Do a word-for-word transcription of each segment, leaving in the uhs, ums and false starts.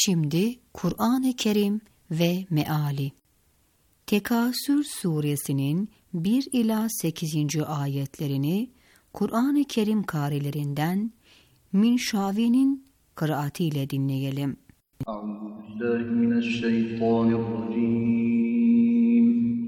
Şimdi Kur'an-ı Kerim ve meali. Tekasür suresinin bir ila sekizinci ayetlerini Kur'an-ı Kerim karilerinden Minşavi'nin kıraatiyle dinleyelim. Euzubillahimineşşeytanirracim.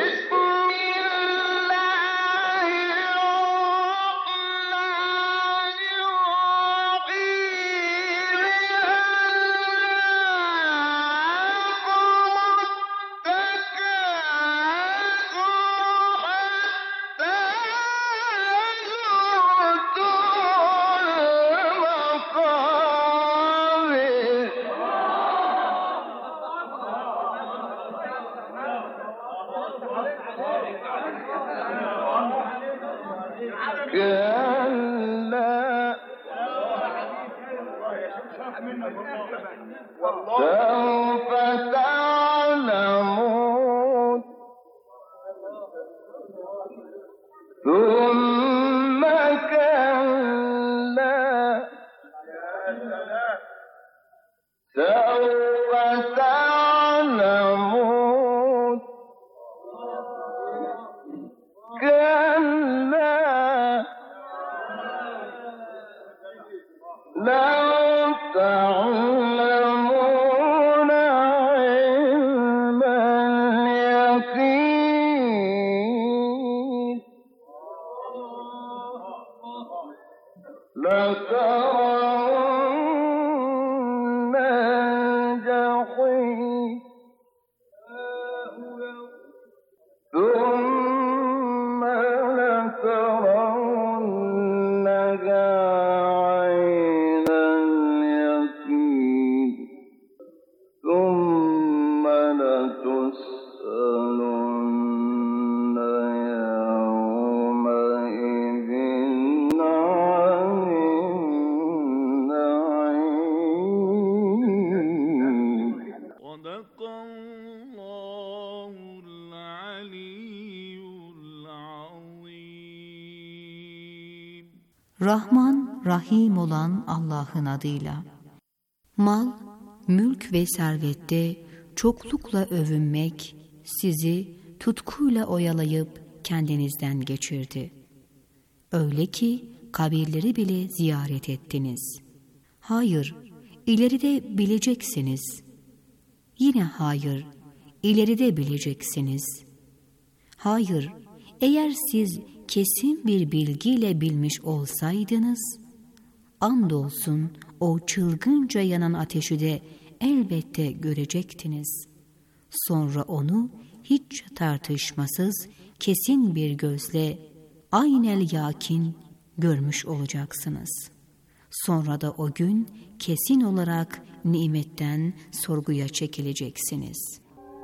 سوف تعلمون ثم كلا سوف تعلمون كلا لو تعلمون علم اليقين لترون الجحيم ثم لترونها عين اليقين ثم لتسألن يومئذ عن النعيم. صدق الله العلي العظيم. Rahman, Rahim olan Allah'ın adıyla. Mal, mülk ve servette çoklukla övünmek sizi tutkuyla oyalayıp kendinizden geçirdi. Öyle ki kabirleri bile ziyaret ettiniz. Hayır, ileride bileceksiniz. Yine hayır, ileride bileceksiniz. Hayır, eğer siz kesin bir bilgiyle bilmiş olsaydınız, andolsun o çılgınca yanan ateşi de elbette görecektiniz. Sonra onu hiç tartışmasız, kesin bir gözle aynel yakin görmüş olacaksınız. Sonra da o gün kesin olarak nimetten sorguya çekileceksiniz.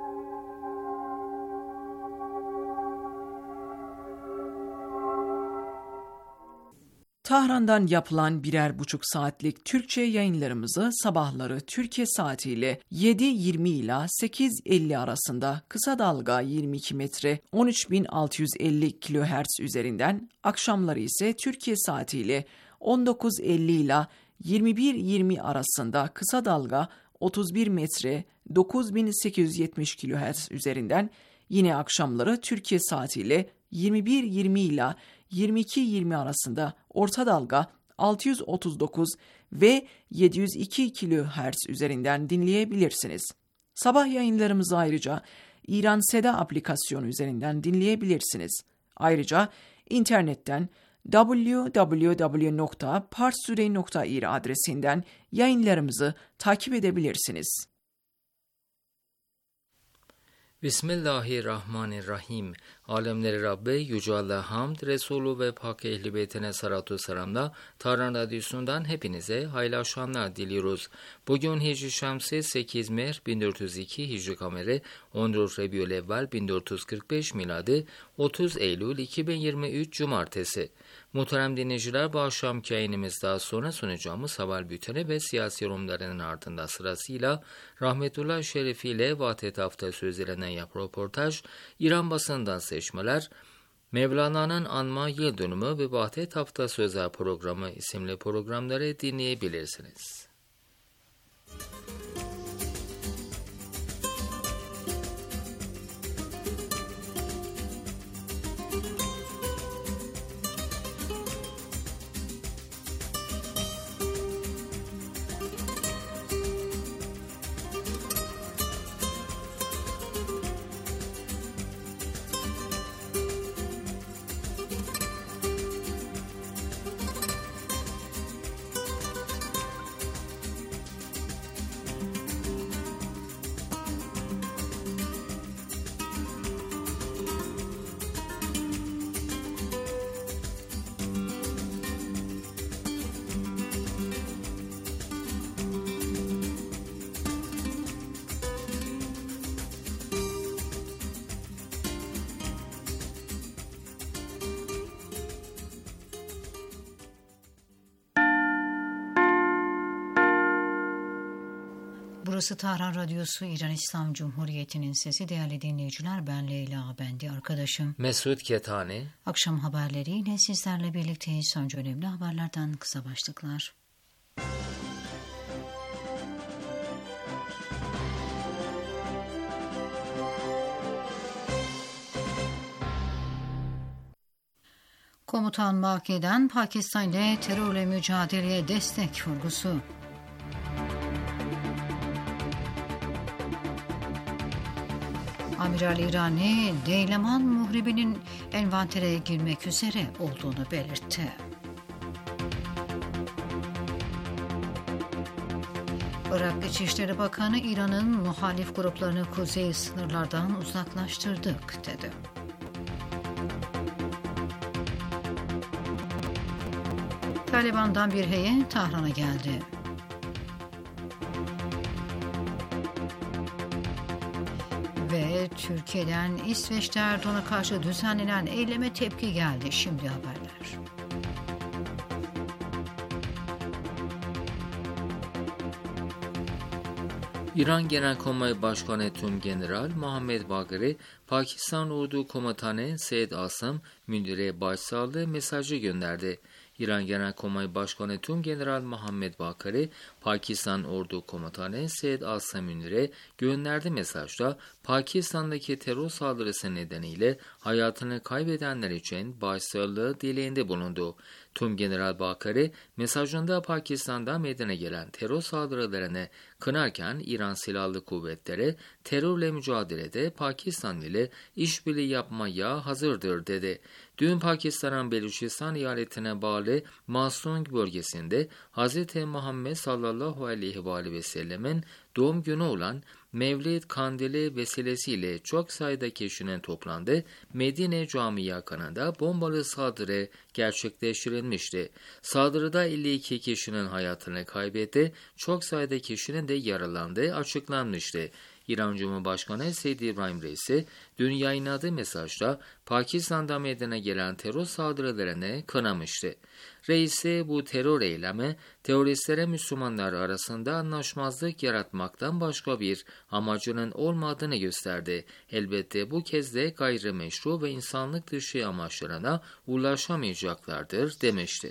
Tahran'dan yapılan birer buçuk saatlik Türkçe yayınlarımızı sabahları Türkiye saatiyle yedi yirmi ila sekiz elli arasında kısa dalga yirmi iki metre on üç bin altı yüz elli kilohertz üzerinden, akşamları ise Türkiye saatiyle on dokuz elli ila yirmi bir yirmi arasında kısa dalga otuz bir metre dokuz bin sekiz yüz yetmiş kilohertz üzerinden, yine akşamları Türkiye saatiyle yirmi bir yirmi ila yirmi iki yirmi arasında orta dalga altı yüz otuz dokuz ve yedi yüz iki kilohertz üzerinden dinleyebilirsiniz. Sabah yayınlarımızı ayrıca İran Seda aplikasyonu üzerinden dinleyebilirsiniz. Ayrıca internetten double-u double-u double-u nokta parstoday nokta ir adresinden yayınlarımızı takip edebilirsiniz. Bismillahirrahmanirrahim. Alemleri Rabbe Yüce Allah hamd, Resulü ve Pak Ehli Beytine salatu selamla Tahran Radyosu'ndan hepinize hayırlı akşamlar diliyoruz. Bugün Hicri Şamsi sekiz Mehr bin dört yüz iki, Hicri Kameri on dört Rebiülevvel bin dört yüz kırk beş, miladi otuz Eylül iki bin yirmi üç Cumartesi. Muhterem dinleyiciler, bu akşamki yayınımızda sonra sunacağımız haber bülteni ve siyasi yorumlarının ardında sırasıyla Rahmetullah Şerifi ile Vahdet Hafta sözlerinden yap röportaj, İran basından seçmeler, Mevlana'nın anma yıl dönümü ve Vahdet Hafta Sözler programı isimli programları dinleyebilirsiniz. Burası Tahran Radyosu, İran İslam Cumhuriyeti'nin sesi. Değerli dinleyiciler, ben Leyla Bendi, arkadaşım Mesut Ketani. Akşam haberleriyle sizlerle birlikteyiz. Önce önemli haberlerden kısa başlıklar. Komutan Baki'den Pakistan ile terörle mücadeleye destek vurgusu. Amiral İrani, Deyleman muhribinin envantere girmek üzere olduğunu belirtti. Irak İçişleri Bakanı, İran'ın muhalif gruplarını kuzey sınırlardan uzaklaştırdık dedi. Taliban'dan bir heyet Tahran'a geldi. Ve Türkiye'den İsveç'te Erdoğan'a karşı düzenlenen eyleme tepki geldi. Şimdi haberler. İran Genelkurmay Başkanı Tümgeneral Muhammed Bakri, Pakistan Ordu Komutanı Seyyid Asım Münir'e başsağlığı mesajı gönderdi. İran Genelkurmay Başkanı Tümgeneral Muhammed Bakri, Pakistan Ordu Komutanı Seyyid Asım Münir'e gönderdiği mesajda Pakistan'daki terör saldırısı nedeniyle hayatını kaybedenler için başsağlığı dileğinde bulundu. Tümgeneral Bakri, mesajında Pakistan'da meydana gelen terör saldırılarını kınarken İran Silahlı Kuvvetleri terörle mücadelede Pakistan ile işbirliği yapmaya hazırdır dedi. Dün Pakistan'ın Beluçistan eyaletine bağlı Masung bölgesinde Hz. Muhammed sallallahu aleyhi ve sellemin doğum günü olan Mevlid Kandili vesilesiyle çok sayıda kişinin toplandığı Medine Camii yakınında bombalı saldırı gerçekleştirilmişti. Saldırıda elli iki kişinin hayatını kaybetti, çok sayıda kişinin de yaralandığı açıklanmıştı. İran Cumhurbaşkanı Seyyid İbrahim Reisi dün yayınladığı mesajda Pakistan'da meydana gelen terör saldırılarını kınamıştı. Reisi bu terör eylemi teröristlere Müslümanlar arasında anlaşmazlık yaratmaktan başka bir amacının olmadığını gösterdi. Elbette bu kez de gayrimeşru ve insanlık dışı amaçlarına ulaşamayacaklardır demişti.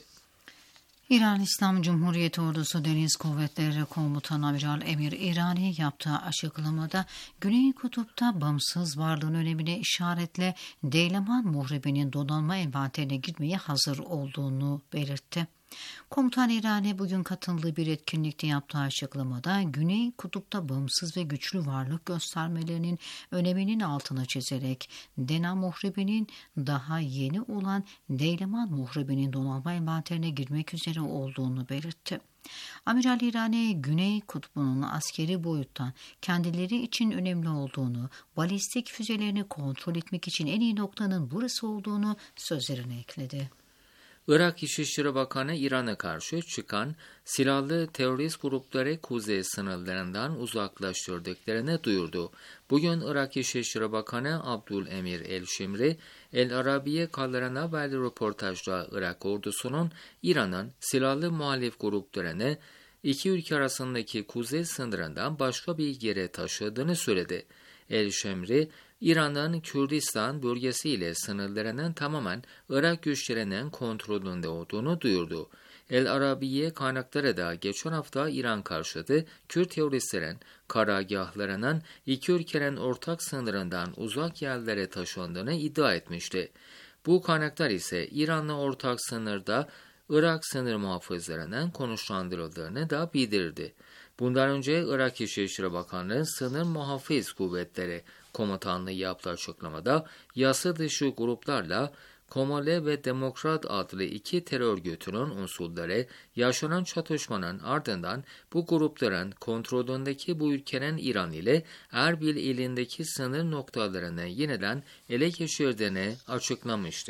İran İslam Cumhuriyeti Ordusu Deniz Kuvvetleri Komutanı Amiral Emir İrani yaptığı açıklamada Güney Kutup'ta bağımsız varlığın önemine işaretle Deyleman muhribinin donanma envanterine girmeye hazır olduğunu belirtti. Komutan İrani bugün katıldığı bir etkinlikte yaptığı açıklamada Güney Kutup'ta bağımsız ve güçlü varlık göstermelerinin öneminin altına çizerek Dena muhribinin daha yeni olan Deyleman muhribinin donanma envanterine girmek üzere olduğunu belirtti. Amiral İrani, Güney Kutbu'nun askeri boyuttan kendileri için önemli olduğunu, balistik füzelerini kontrol etmek için en iyi noktanın burası olduğunu sözlerine ekledi. Irak İçişleri Bakanı İran'a karşı çıkan silahlı terörist grupları kuzey sınırlarından uzaklaştırdıklarını duyurdu. Bugün Irak İçişleri Bakanı Abdülemir El-Şimri, El Arabiye kanalına verdiği röportajda Irak ordusunun İran'ın silahlı muhalif gruplarını iki ülke arasındaki kuzey sınırından başka bir yere taşıdığını söyledi. El-Şimri, İran'ın Kürdistan bölgesiyle sınırlarının tamamen Irak güçlerinin kontrolünde olduğunu duyurdu. El Arabiye kaynakları da geçen hafta İran karşıtı Kürt teröristlerin karargahlarının iki ülkenin ortak sınırından uzak yerlere taşındığını iddia etmişti. Bu kaynaklar ise İran'la ortak sınırda Irak sınır muhafızlarının konuşlandırıldığını da bildirdi. Bundan önce Irak İçişleri Bakanlığı Sınır Muhafız Kuvvetleri Komutanlığı yaptığı açıklamada yasa dışı gruplarla Komale ve Demokrat adlı iki terör örgütünün unsurları yaşanan çatışmanın ardından bu grupların kontrolündeki bu ülkenin İran ile Erbil ilindeki sınır noktalarını yeniden ele geçirdiğini açıklamıştı.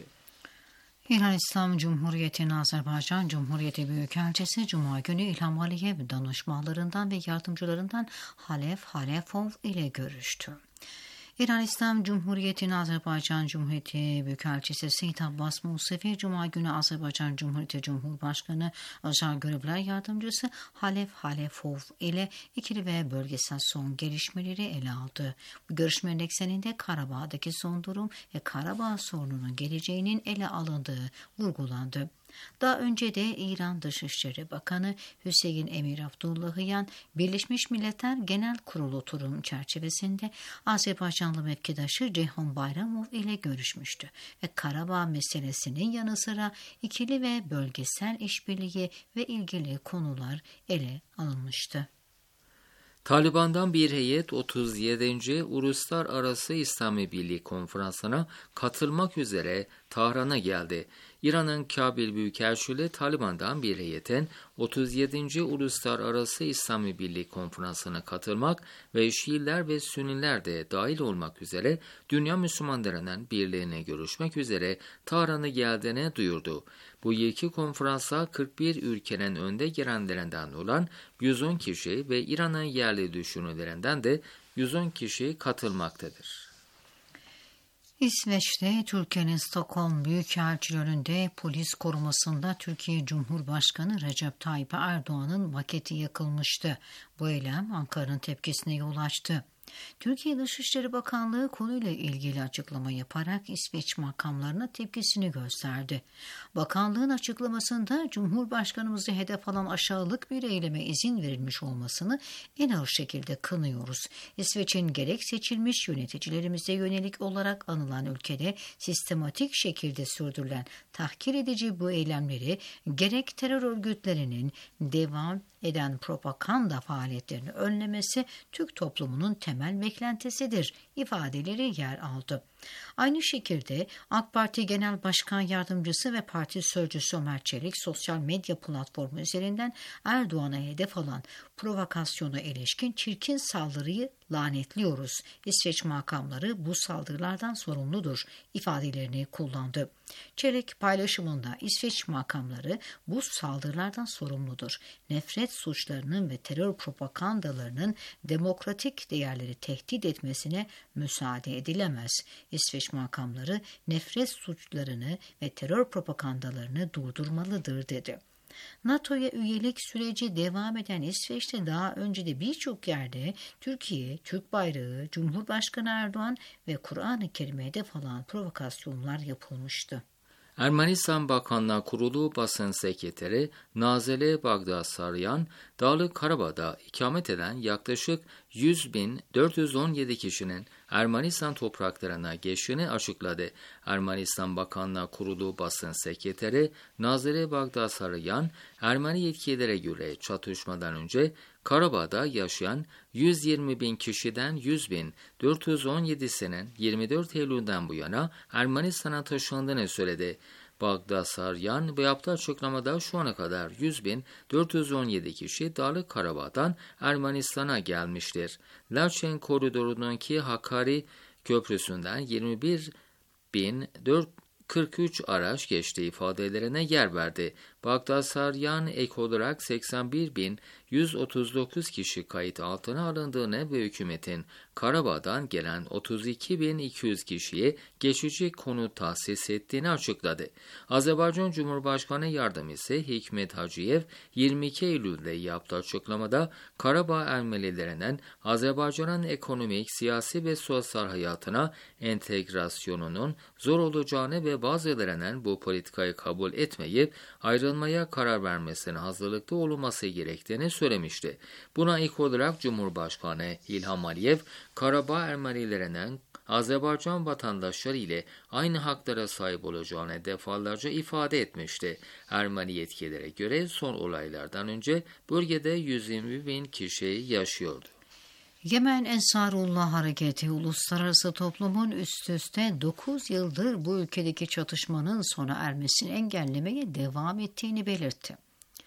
İran İslam Cumhuriyeti'nin Azerbaycan Cumhuriyeti Büyükelçisi Cuma günü İlham Aliyev danışmanlarından ve yardımcılarından Halef Halefov ile görüştü. İran İslam Cumhuriyeti'nin Azerbaycan Cumhuriyeti Büyükelçisi Seyit Abbas Musevi, Cuma günü Azerbaycan Cumhuriyeti Cumhurbaşkanı Özel Görevler Yardımcısı Halef Halefov ile ikili ve bölgesel son gelişmeleri ele aldı. Bu görüşmenin ekseninde Karabağ'daki son durum ve Karabağ sorununun geleceğinin ele alındığı vurgulandı. Daha önce de İran Dışişleri Bakanı Hüseyin Emir Abdullahian, Birleşmiş Milletler Genel Kurulu oturum çerçevesinde Azerbaycanlı mevkidaşı Ceyhun Bayramov ile görüşmüştü ve Karabağ meselesinin yanı sıra ikili ve bölgesel işbirliği ve ilgili konular ele alınmıştı. Taliban'dan bir heyet otuz yedinci Uluslararası İslami Birliği Konferansı'na katılmak üzere Tahran'a geldi. İran'ın Kabil Büyükelçiliği Taliban'dan bir heyetin otuz yedinci Uluslararası İslami Birliği Konferansı'na katılmak ve Şiiler ve Sünniler de dahil olmak üzere dünya Müslümanlarının birliğine görüşmek üzere Tahran'a geldiğini duyurdu. Bu iki konferansa kırk bir ülkenin önde gelenlerinden olan yüz on kişi ve İran'ın yerli düşünürlerinden de yüz on kişi katılmaktadır. İsveç'te Türkiye'nin Stockholm Büyükelçiliği'nde polis korumasında Türkiye Cumhurbaşkanı Recep Tayyip Erdoğan'ın maketi yakılmıştı. Bu eylem Ankara'nın tepkisine yol açtı. Türkiye Dışişleri Bakanlığı konuyla ilgili açıklama yaparak İsveç makamlarına tepkisini gösterdi. Bakanlığın açıklamasında Cumhurbaşkanımızı hedef alan aşağılık bir eyleme izin verilmiş olmasını en ağır şekilde kınıyoruz. İsveç'in gerek seçilmiş yöneticilerimize yönelik olarak anılan ülkede sistematik şekilde sürdürülen tahkir edici bu eylemleri gerek terör örgütlerinin devam eden propaganda faaliyetlerini önlemesi Türk toplumunun temel beklentisidir ifadeleri yer aldı. Aynı şekilde AK Parti Genel Başkan Yardımcısı ve Parti Sözcüsü Ömer Çelik sosyal medya platformu üzerinden Erdoğan'a hedef alan provokasyona ilişkin çirkin saldırıyı lanetliyoruz. İsveç makamları bu saldırılardan sorumludur ifadelerini kullandı. Çelik paylaşımında İsveç makamları bu saldırılardan sorumludur. Nefret suçlarının ve terör propagandalarının demokratik değerleri tehdit etmesine müsaade edilemez. İsveç makamları nefret suçlarını ve terör propagandalarını durdurmalıdır dedi. NATO'ya üyelik süreci devam eden İsveç'te daha önce de birçok yerde Türkiye, Türk bayrağı, Cumhurbaşkanı Erdoğan ve Kur'an-ı Kerim'e hedef alan provokasyonlar yapılmıştı. Ermenistan Bakanlar Kurulu Basın Sekreteri Nazile Bagdasaryan, Dağlık Karabağ'da ikamet eden yaklaşık yüz bin dört yüz on yedi kişinin Ermenistan topraklarına geçtiğini açıkladı. Ermenistan Bakanlar Kurulu Basın Sekreteri Nazile Bagdasaryan, Ermeni yetkililere göre çatışmadan önce Karabağ'da yaşayan yüz yirmi bin kişiden yüz bin dört yüz on yedisinin yirmi dört Eylül'den bu yana Ermenistan'a taşındığını söyledi. Bagdasaryan bu yaptığı açıklamada şu ana kadar yüz bin dört yüz on yedi kişi Dağlık Karabağ'dan Ermenistan'a gelmiştir. Laçin koridorundaki Hakkari Köprüsü'nden yirmi bir bin dört yüz kırk üç araç geçtiği ifadelerine yer verdi. Bagdasaryan ek olarak seksen bir bin yüz otuz dokuz kişi kayıt altına alındığını ve hükümetin Karabağ'dan gelen otuz iki bin iki yüz kişiye geçici konut tahsis ettiğini açıkladı. Azerbaycan Cumhurbaşkanı Yardımcısı Hikmet Hacıyev yirmi iki Eylül'de yaptığı açıklamada Karabağ Ermenilerinin Azerbaycan'ın ekonomik, siyasi ve sosyal hayatına entegrasyonunun zor olacağını ve bazılarının bu politikayı kabul etmeyip ayrılmak ayrılmaya karar vermesine hazırlıklı olunması gerektiğini söylemişti. Buna ilk olarak Cumhurbaşkanı İlham Aliyev, Karabağ Ermenilerinin Azerbaycan vatandaşları ile aynı haklara sahip olacağını defalarca ifade etmişti. Ermeni yetkililere göre son olaylardan önce bölgede yüz yirmi bin kişi yaşıyordu. Yemen Ensarullah Hareketi uluslararası toplumun üst üste dokuz yıldır bu ülkedeki çatışmanın sona ermesini engellemeye devam ettiğini belirtti.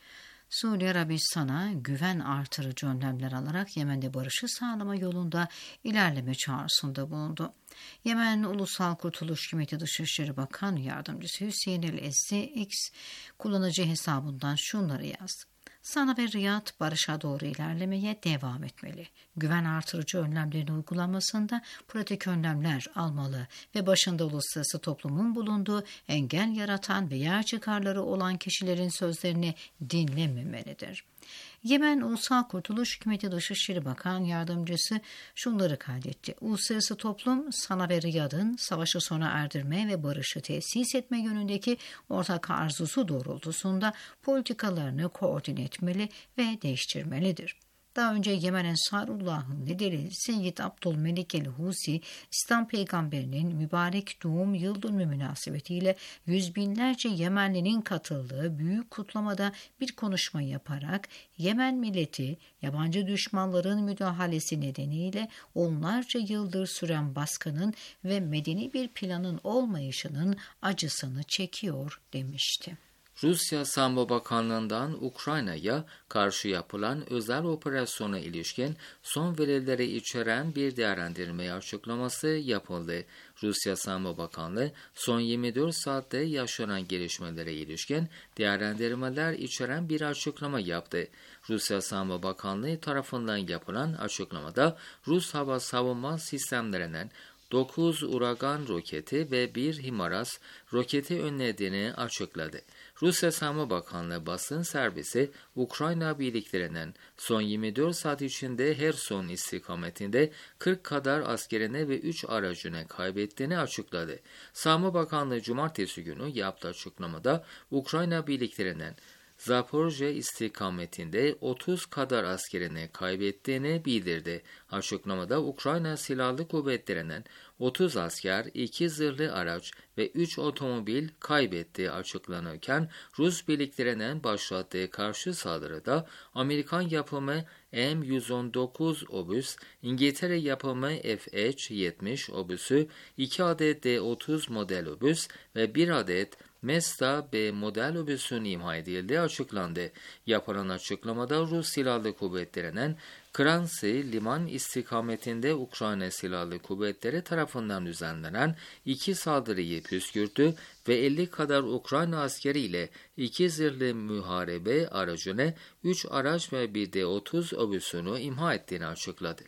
Suudi Arabistan'a güven artırıcı önlemler alarak Yemen'de barışı sağlama yolunda ilerleme çağrısında bulundu. Yemen Ulusal Kurtuluş Hükümeti Dışişleri Bakan Yardımcısı Hüseyin El-Ezdi X kullanıcı hesabından şunları yazdı. Sana ve Riyad barışa doğru ilerlemeye devam etmeli. Güven artırıcı önlemlerin uygulanmasında pratik önlemler almalı ve başında uluslararası toplumun bulunduğu engel yaratan veya çıkarları olan kişilerin sözlerini dinlememelidir. Yemen Ulusal Kurtuluş Hükümeti Dışişleri Bakan Yardımcısı şunları kaydetti. Uluslararası toplum sana ve Riyad'ın savaşı sona erdirme ve barışı tesis etme yönündeki ortak arzusu doğrultusunda politikalarını koordine etmeli ve değiştirmelidir. Daha önce Yemen Ensarullah'ın lideri Seyyid Abdülmelik el-Husi, İslam peygamberinin mübarek doğum yıl dönümü münasebetiyle yüz binlerce Yemenlinin katıldığı büyük kutlamada bir konuşma yaparak Yemen milleti yabancı düşmanların müdahalesi nedeniyle onlarca yıldır süren baskının ve medeni bir planın olmayışının acısını çekiyor demişti. Rusya Savunma Bakanlığı'ndan Ukrayna'ya karşı yapılan özel operasyona ilişkin son verileri içeren bir değerlendirme açıklaması yapıldı. Rusya Savunma Bakanlığı son yirmi dört saatte yaşanan gelişmelere ilişkin değerlendirmeler içeren bir açıklama yaptı. Rusya Savunma Bakanlığı tarafından yapılan açıklamada Rus hava savunma sistemlerinin dokuz Uragan roketi ve bir HIMARS roketi önlediğini açıkladı. Rusya Savunma Bakanlığı basın servisi Ukrayna birliklerinin son yirmi dört saat içinde Herson istikametinde kırk kadar askerini ve üç aracını kaybettiğini açıkladı. Savunma Bakanlığı cumartesi günü yaptığı açıklamada Ukrayna birliklerinin Zaporje istikametinde otuz kadar askerini kaybettiğini bildirdi. Açıklamada Ukrayna Silahlı Kuvvetleri'nin otuz asker, iki zırhlı araç ve üç otomobil kaybettiği açıklanırken Rus birliklerinin başlattığı karşı saldırıda Amerikan yapımı M yüz on dokuz obüs, İngiltere yapımı F H yetmiş obüsü, iki adet D otuz model obüs ve bir adet Mesta B model obüsünün imha edildiği açıklandı. Yapılan açıklamada Rus Silahlı Kuvvetleri'nin Kransi liman istikametinde Ukrayna Silahlı Kuvvetleri tarafından düzenlenen iki saldırıyı püskürttü ve elli kadar Ukrayna askeriyle iki zırhlı muharebe aracını, üç araç ve bir D otuz obüsünü imha ettiğini açıkladı.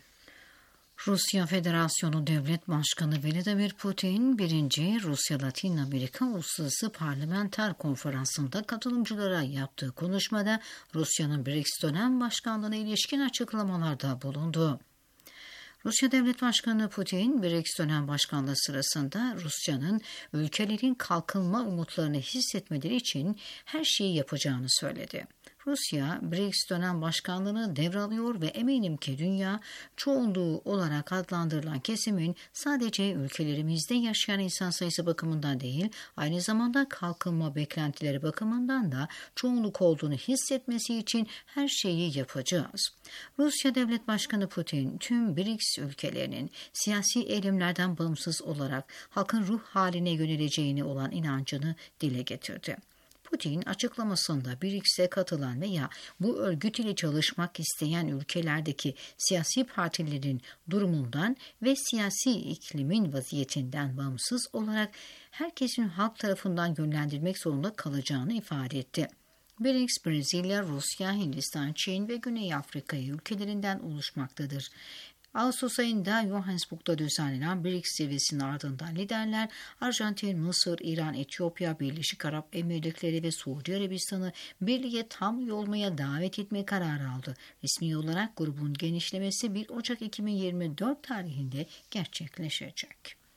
Rusya Federasyonu Devlet Başkanı Vladimir Putin, birinci Rusya-Latin Amerika Uluslararası Parlamenter Konferansı'nda katılımcılara yaptığı konuşmada Rusya'nın B R I C S dönem başkanlığına ilişkin açıklamalarda bulundu. Rusya Devlet Başkanı Putin, B R I C S dönem başkanlığı sırasında Rusya'nın ülkelerin kalkınma umutlarını hissetmeleri için her şeyi yapacağını söyledi. Rusya, B R I C S dönem başkanlığını devralıyor ve eminim ki dünya, çoğunluğu olarak adlandırılan kesimin sadece ülkelerimizde yaşayan insan sayısı bakımından değil, aynı zamanda kalkınma beklentileri bakımından da çoğunluk olduğunu hissetmesi için her şeyi yapacağız. Rusya Devlet Başkanı Putin, tüm B R I C S ülkelerinin siyasi eğilimlerden bağımsız olarak halkın ruh haline yöneleceğine olan inancını dile getirdi. Putin açıklamasında B R I C S'e katılan veya bu örgüt ile çalışmak isteyen ülkelerdeki siyasi partilerin durumundan ve siyasi iklimin vaziyetinden bağımsız olarak herkesin halk tarafından yönlendirilmek zorunda kalacağını ifade etti. B R I C S, Brezilya, Rusya, Hindistan, Çin ve Güney Afrika ülkelerinden oluşmaktadır. Ağustos ayında Johannesburg'da düzenlenen B R I C S zirvesinin ardından liderler Arjantin, Mısır, İran, Etiyopya, Birleşik Arap Emirlikleri ve Suudi Arabistan'ı birliğe tam üye olmaya davet etme kararı aldı. Resmi olarak grubun genişlemesi bir Ocak iki bin yirmi dört tarihinde gerçekleşecek.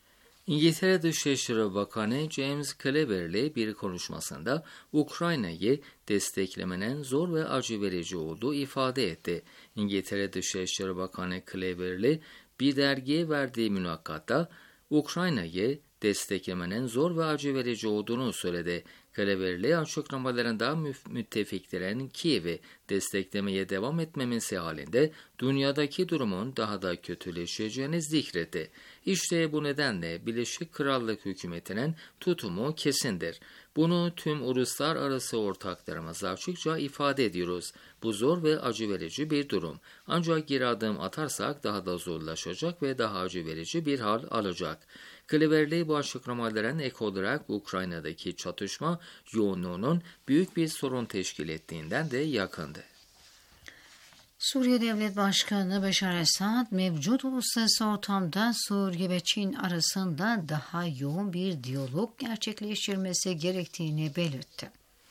İngiltere Dışişleri Bakanı James Cleverly bir konuşmasında Ukrayna'yı desteklemenin zor ve acı verici olduğu ifade etti. İngiltere Dışişleri Bakanı Cleverly bir dergiye verdiği mülakatta Ukrayna'yı desteklemenin zor ve acı verici olduğunu söyledi. Cleverly açıklamalarında müttefiklerin Kiev'i desteklemeye devam etmemesi halinde dünyadaki durumun daha da kötüleşeceğini zikretti. İşte bu nedenle Birleşik Krallık hükümetinin tutumu kesindir. Bunu tüm uluslararası ortaklarımıza açıkça ifade ediyoruz. Bu zor ve acı verici bir durum. Ancak geri adım atarsak daha da zorlaşacak ve daha acı verici bir hal alacak. Cleverly bu açıklamaların ek olarak Ukrayna'daki çatışma yoğunluğunun büyük bir sorun teşkil ettiğinden de yakındı. Suriye Devlet Başkanı Beşar Esad, mevcut uluslararası ortamda Suriye ve Çin arasında daha yoğun bir diyalog gerçekleştirmesi gerektiğini belirtti.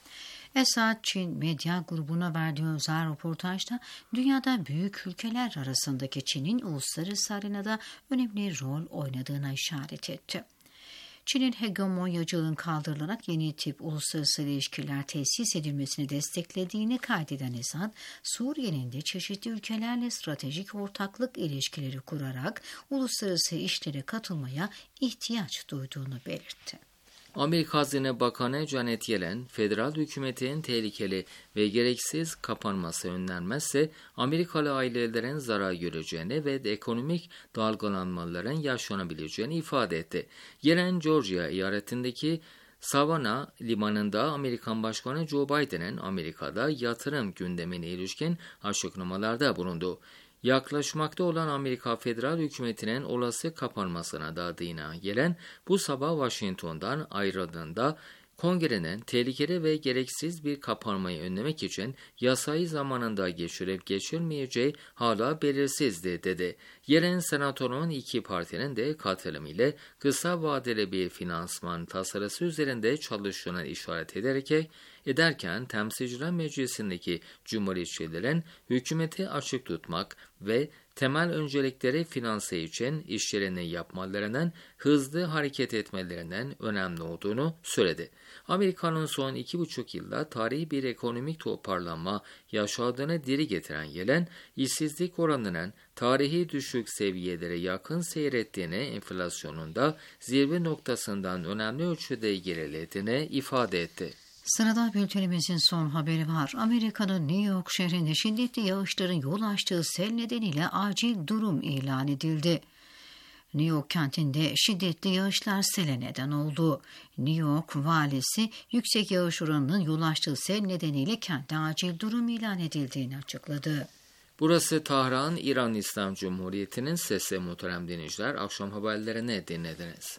Esad, Çin medya grubuna verdiği özel röportajda dünyada büyük ülkeler arasındaki Çin'in uluslararası arenada önemli rol oynadığına işaret etti. Çin'in hegemonyacılığın kaldırılarak yeni tip uluslararası ilişkiler tesis edilmesini desteklediğini kaydeden Esad, Suriye'nin de çeşitli ülkelerle stratejik ortaklık ilişkileri kurarak uluslararası işlere katılmaya ihtiyaç duyduğunu belirtti. Amerika Hazine Bakanı Janet Yellen, federal hükümetin tehlikeli ve gereksiz kapanması önlenmezse Amerikalı ailelerin zarar göreceğini ve ekonomik dalgalanmaların yaşanabileceğini ifade etti. Yellen, Georgia eyaletindeki Savannah limanında Amerikan Başkanı Joe Biden'ın Amerika'da yatırım gündemine ilişkin açıklamalarda bulundu. Yaklaşmakta olan Amerika Federal Hükümeti'nin olası kapanmasına dağıdığına gelen bu sabah Washington'dan ayrıldığında Kongre'nin tehlikeli ve gereksiz bir kapanmayı önlemek için yasayı zamanında geçirip geçirmeyeceği hala belirsizdi dedi. Yellen senatonun iki partinin de katılımıyla kısa vadeli bir finansman tasarısı üzerinde çalıştığına işaret ederek ederken Temsilciler Meclisi'ndeki Cumhuriyetçilerin hükümeti açık tutmak ve temel öncelikleri finanse için işlerini yapmalarının hızlı hareket etmelerinden önemli olduğunu söyledi. Amerika'nın son iki buçuk yılda tarihi bir ekonomik toparlanma yaşadığını dile getiren Yellen, işsizlik oranının tarihi düşük seviyelere yakın seyrettiğini, enflasyonun da zirve noktasından önemli ölçüde gerilediğini ifade etti. Sırada bültenimizin son haberi var. Amerika'nın New York şehrinde şiddetli yağışların yol açtığı sel nedeniyle acil durum ilan edildi. New York kentinde şiddetli yağışlar sele neden oldu. New York valisi yüksek yağış oranının yol açtığı sel nedeniyle kentte acil durum ilan edildiğini açıkladı. Burası Tahran, İran İslam Cumhuriyeti'nin sesi. Muhterem dinleyiciler, akşam haberlerini dinlediniz.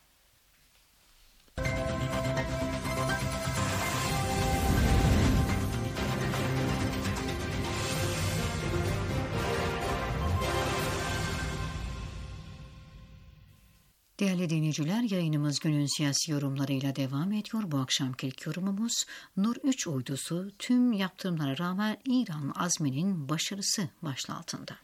Değerli dinleyiciler, yayınımız günün siyasi yorumlarıyla devam ediyor. Bu akşamki ilk yorumumuz Nur üç uydusu tüm yaptırımlara rağmen İran azminin başarısı başlığı altında.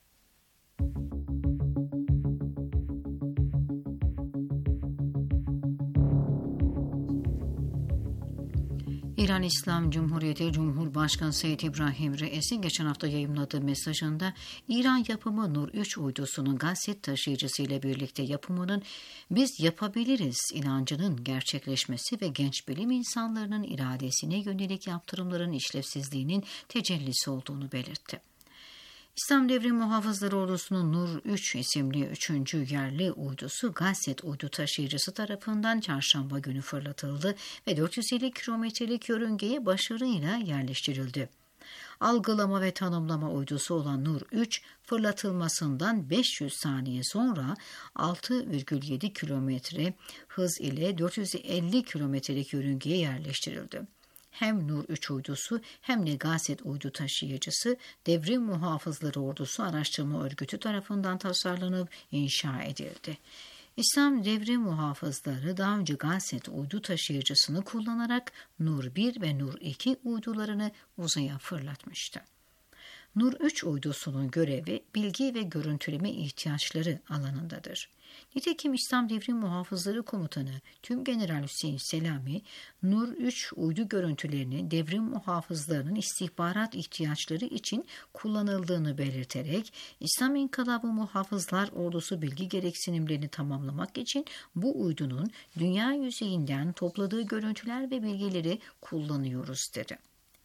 İran İslam Cumhuriyeti Cumhurbaşkanı Seyyid İbrahim Reisi geçen hafta yayımladığı mesajında İran yapımı Nur üç uydusunun gazet taşıyıcısı ile birlikte yapımının biz yapabiliriz inancının gerçekleşmesi ve genç bilim insanlarının iradesine yönelik yaptırımların işlevsizliğinin tecellisi olduğunu belirtti. İslam Devrim Muhafızları Ordusu'nun Nur üç isimli üçüncü yerli uydusu Gazet uydu taşıyıcısı tarafından çarşamba günü fırlatıldı ve dört yüz elli kilometrelik yörüngeye başarıyla yerleştirildi. Algılama ve tanımlama uydusu olan Nur üç fırlatılmasından beş yüz saniye sonra altı virgül yedi kilometre hız ile dört yüz elli kilometrelik yörüngeye yerleştirildi. Hem Nur üç uydusu hem de Gazet uydu taşıyıcısı Devrim Muhafızları Ordusu Araştırma Örgütü tarafından tasarlanıp inşa edildi. İslam Devrim Muhafızları daha önce Gazet uydu taşıyıcısını kullanarak Nur bir ve Nur iki uydularını uzaya fırlatmıştı. Nur üç uydusunun görevi bilgi ve görüntüleme ihtiyaçları alanındadır. Nitekim İslam Devrim Muhafızları Komutanı Tümgeneral Hüseyin Selami, Nur üç uydu görüntülerinin devrim muhafızlarının istihbarat ihtiyaçları için kullanıldığını belirterek, İslam İnkılabı Muhafızlar Ordusu bilgi gereksinimlerini tamamlamak için bu uydunun dünya yüzeyinden topladığı görüntüler ve bilgileri kullanıyoruz dedi.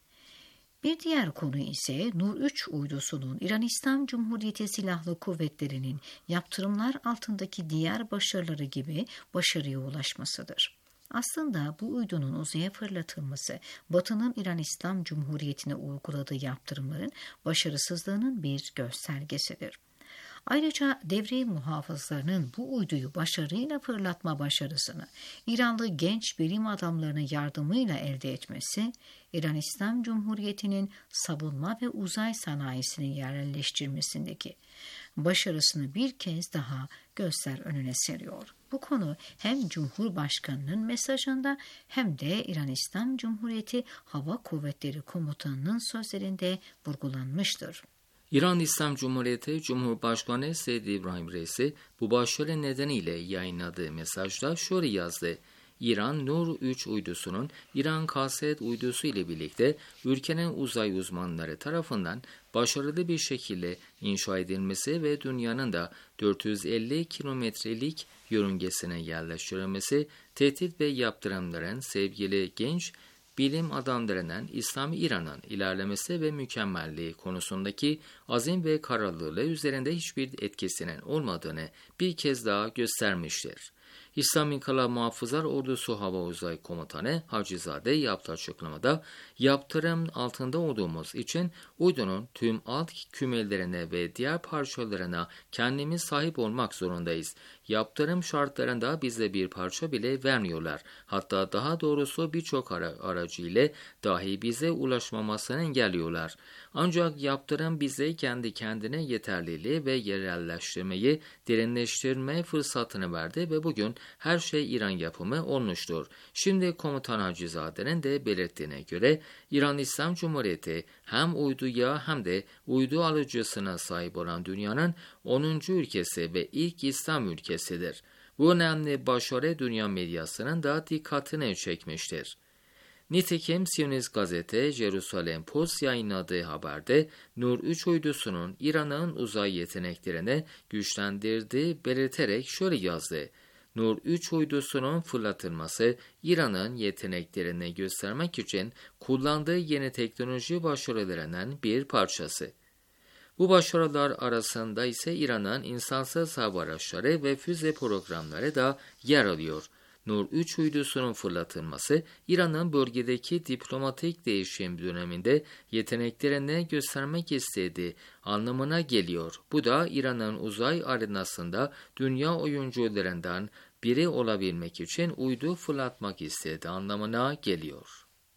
Bir diğer konu ise Nur üç uydusunun İran İslam Cumhuriyeti Silahlı Kuvvetleri'nin yaptırımlar altındaki diğer başarıları gibi başarıya ulaşmasıdır. Aslında bu uydunun uzaya fırlatılması, Batı'nın İran İslam Cumhuriyeti'ne uyguladığı yaptırımların başarısızlığının bir göstergesidir. Ayrıca devre muhafızlarının bu uyduyu başarıyla fırlatma başarısını İranlı genç bilim adamlarının yardımıyla elde etmesi, İran İslam Cumhuriyeti'nin savunma ve uzay sanayisini yerleştirmesindeki başarısını bir kez daha gözler önüne seriyor. Bu konu hem Cumhurbaşkanı'nın mesajında hem de İran İslam Cumhuriyeti Hava Kuvvetleri Komutanı'nın sözlerinde vurgulanmıştır. İran İslam Cumhuriyeti Cumhurbaşkanı Seyyid İbrahim Reisi bu başarı nedeniyle yayınladığı mesajda şöyle yazdı. İran Nur üç uydusunun İran Kaset uydusu ile birlikte ülkenin uzay uzmanları tarafından başarılı bir şekilde inşa edilmesi ve dünyanın da dört yüz elli kilometrelik yörüngesine yerleştirilmesi, tehdit ve yaptırımların sevgili genç bilim adamlarının İslami İran'ın ilerlemesi ve mükemmelliği konusundaki azim ve kararlılığı üzerinde hiçbir etkisinin olmadığını bir kez daha göstermiştir. İslam İnkılabı Muhafızlar Ordusu Hava Uzay Komutanı Hacizade yaptığı açıklamada, yaptırım altında olduğumuz için uydunun tüm alt kümelerine ve diğer parçalarına kendimiz sahip olmak zorundayız. Yaptırım şartlarında bize bir parça bile vermiyorlar. Hatta daha doğrusu birçok ara aracı ile dahi bize ulaşmamasını engelliyorlar. Ancak yaptırım bize kendi kendine yeterliliği ve yerelleştirmeyi derinleştirme fırsatını verdi ve bugün her şey İran yapımı olmuştur. Şimdi Komutan Hacizade'nin de belirttiğine göre İran İslam Cumhuriyeti hem uyduya hem de uydu alıcısına sahip olan dünyanın onuncu ülkesi ve ilk İslam ülkesidir. Bu önemli başarı dünya medyasının da dikkatini çekmiştir. Nitekim Siyonist gazete Jerusalem Post yayınladığı haberde Nur üç uydusunun İran'ın uzay yeteneklerini güçlendirdiği belirterek şöyle yazdı. Nur üç uydusunun fırlatılması İran'ın yeteneklerini göstermek için kullandığı yeni teknoloji başarılarının bir parçası. Bu başarılar arasında ise İran'ın insansız hava araçları ve füze programları da yer alıyor. Nur üç uydusunun fırlatılması İran'ın bölgedeki diplomatik değişim döneminde yeteneklerini göstermek istediği anlamına geliyor. Bu da İran'ın uzay arenasında dünya oyuncularından biri olabilmek için uydu fırlatmak istediği anlamına geliyor.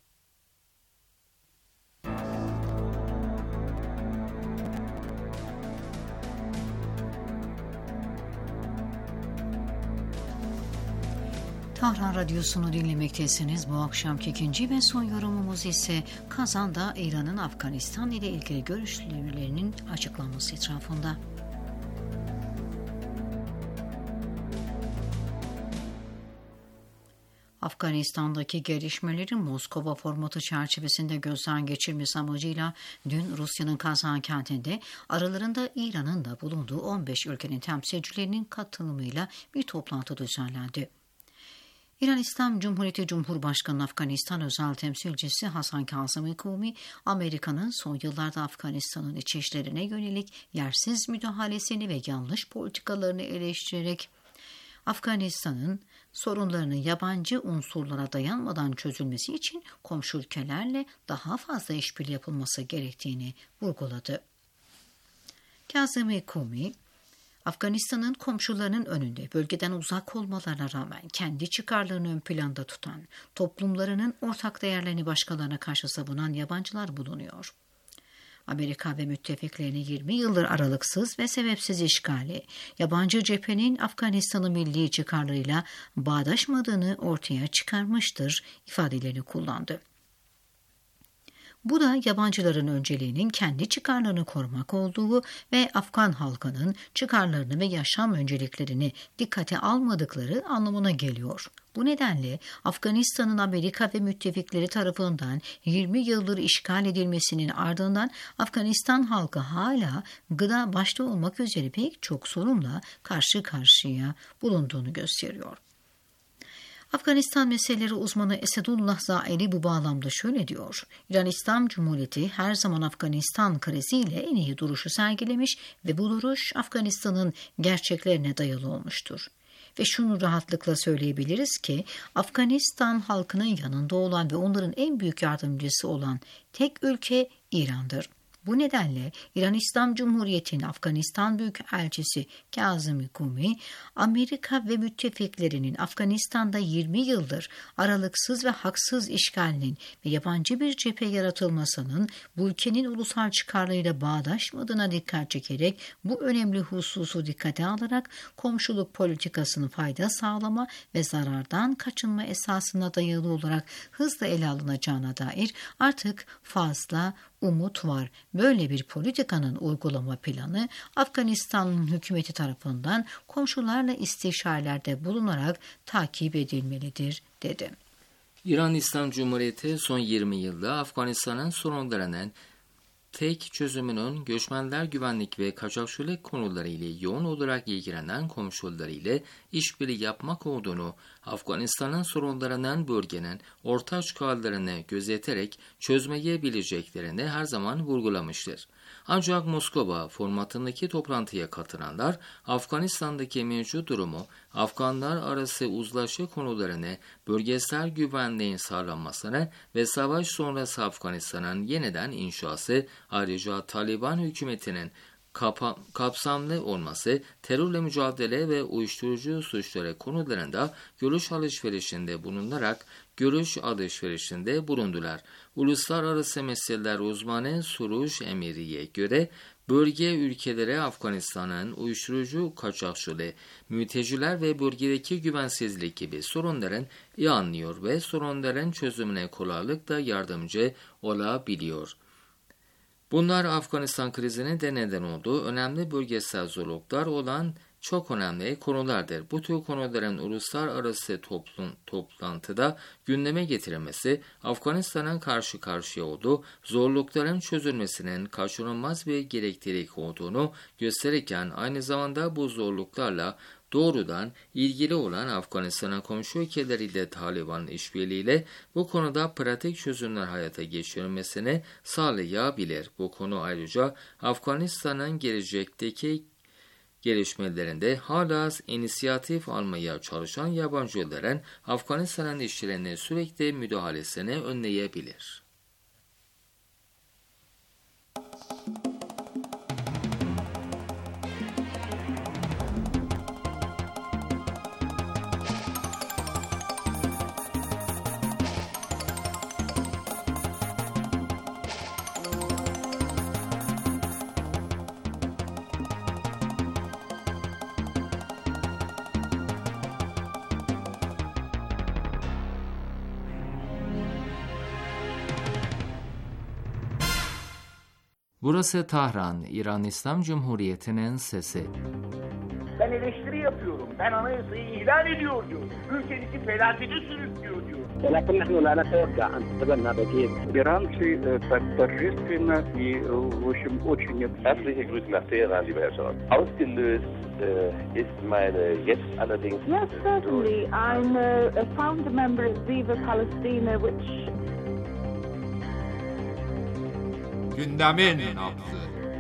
Tahran Radyosu'nu dinlemektesiniz. Bu akşamki ikinci ve son yorumumuz ise Kazan'da İran'ın Afganistan ile ilgili görüşlerinin açıklanması etrafında. Afganistan'daki gelişmelerin Moskova formatı çerçevesinde gözden geçirmesi amacıyla dün Rusya'nın Kazan kentinde aralarında İran'ın da bulunduğu on beş ülkenin temsilcilerinin katılımıyla bir toplantı düzenlendi. İran İslam Cumhuriyeti Cumhurbaşkanı Afganistan özel temsilcisi Hasan Kazım Kumi, Amerika'nın son yıllarda Afganistan'ın iç işlerine yönelik yersiz müdahalesini ve yanlış politikalarını eleştirerek Afganistan'ın sorunlarının yabancı unsurlara dayanmadan çözülmesi için komşu ülkelerle daha fazla işbirliği yapılması gerektiğini vurguladı. Kazım Kumi, Afganistan'ın komşularının önünde bölgeden uzak olmalarına rağmen kendi çıkarlarını ön planda tutan, toplumlarının ortak değerlerini başkalarına karşı savunan yabancılar bulunuyor. Amerika ve müttefiklerini yirmi yıldır aralıksız ve sebepsiz işgali, yabancı cephenin Afganistan'ın milli çıkarlarıyla bağdaşmadığını ortaya çıkarmıştır ifadelerini kullandı. Bu da yabancıların önceliğinin kendi çıkarlarını korumak olduğu ve Afgan halkının çıkarlarını ve yaşam önceliklerini dikkate almadıkları anlamına geliyor. Bu nedenle Afganistan'ın Amerika ve müttefikleri tarafından yirmi yıldır işgal edilmesinin ardından Afganistan halkı hala gıda başta olmak üzere pek çok sorunla karşı karşıya bulunduğunu gösteriyor. Afganistan meseleleri uzmanı Esedullah Zaeri bu bağlamda şöyle diyor. İran İslam Cumhuriyeti her zaman Afganistan kriziyle en iyi duruşu sergilemiş ve bu duruş Afganistan'ın gerçeklerine dayalı olmuştur. Ve şunu rahatlıkla söyleyebiliriz ki Afganistan halkının yanında olan ve onların en büyük yardımcısı olan tek ülke İran'dır. Bu nedenle İran İslam Cumhuriyeti'nin Afganistan Büyükelçisi Kazım Kumi, Amerika ve müttefiklerinin Afganistan'da yirmi yıldır aralıksız ve haksız işgalinin ve yabancı bir cephe yaratılmasının bu ülkenin ulusal çıkarlarıyla bağdaşmadığına dikkat çekerek bu önemli hususu dikkate alarak komşuluk politikasını fayda sağlama ve zarardan kaçınma esasına dayalı olarak hızla ele alınacağına dair artık fazla umut var. Böyle bir politikanın uygulama planı Afganistan'ın hükümeti tarafından komşularla istişarelerde bulunarak takip edilmelidir, dedi. İran İslam Cumhuriyeti son yirmi yılda Afganistan'ın sorunlarının tek çözümünün göçmenler güvenlik ve kaçakçılık konuları ile yoğun olarak ilgilenen komşuları ile işbirliği yapmak olduğunu, Afganistan'ın sorunlarının bölgenin ortak çıkarlarını gözeterek çözmeyebileceklerini her zaman vurgulamıştır. Ancak Moskova formatındaki toplantıya katılanlar Afganistan'daki mevcut durumu, Afganlar arası uzlaşı konularını, bölgesel güvenliğin sağlanmasını ve savaş sonrası Afganistan'ın yeniden inşası, ayrıca Taliban hükümetinin kapa- kapsamlı olması, terörle mücadele ve uyuşturucu suçları konularında görüş alışverişinde bulunarak görüş alışverişinde bulundular. Uluslararası meseleler uzmanı Suruş Emiri'ye göre bölge ülkeleri Afganistan'ın uyuşturucu kaçakçılığı, mülteciler ve bölgedeki güvensizlik gibi sorunların iyi anlıyor ve sorunların çözümüne kolaylıkla yardımcı olabiliyor. Bunlar Afganistan krizine de neden olduğu önemli bölgesel zorluklar olan çok önemli konulardır. Bu tür konuların uluslararası toplum, toplantıda gündeme getirilmesi, Afganistan'ın karşı karşıya olduğu zorlukların çözülmesinin kaçınılmaz bir gereklilik olduğunu gösterirken aynı zamanda bu zorluklarla doğrudan ilgili olan Afganistan'ın komşu ülkeleriyle Taliban işbirliğiyle bu konuda pratik çözümler hayata geçirilmesini sağlayabilir. Bu konu ayrıca Afganistan'ın gelecekteki gelişmelerinde hala inisiyatif almaya çalışan yabancıların Afganistan'ın işlerine sürekli müdahalesini önleyebilir. Burası Tahran, İran İslam Cumhuriyeti'nin sesi. Ben eleştiri yapıyorum. Ben anayasayı ihlal ediyor diyor. Ülkenizi felakete sürüklüyor diyor. ولكن نحن لا نتوقع أن تتبنى بديل. Иран торжественно и, в общем, очень... Herzliche Grüße nach Teheran, lieber Herr Scharf. Ausgelöst äh, ist meine jetzt allerdings... Yes, certainly. I'm a, a founder member of Viva Palestina, which... Gündemin nabzı.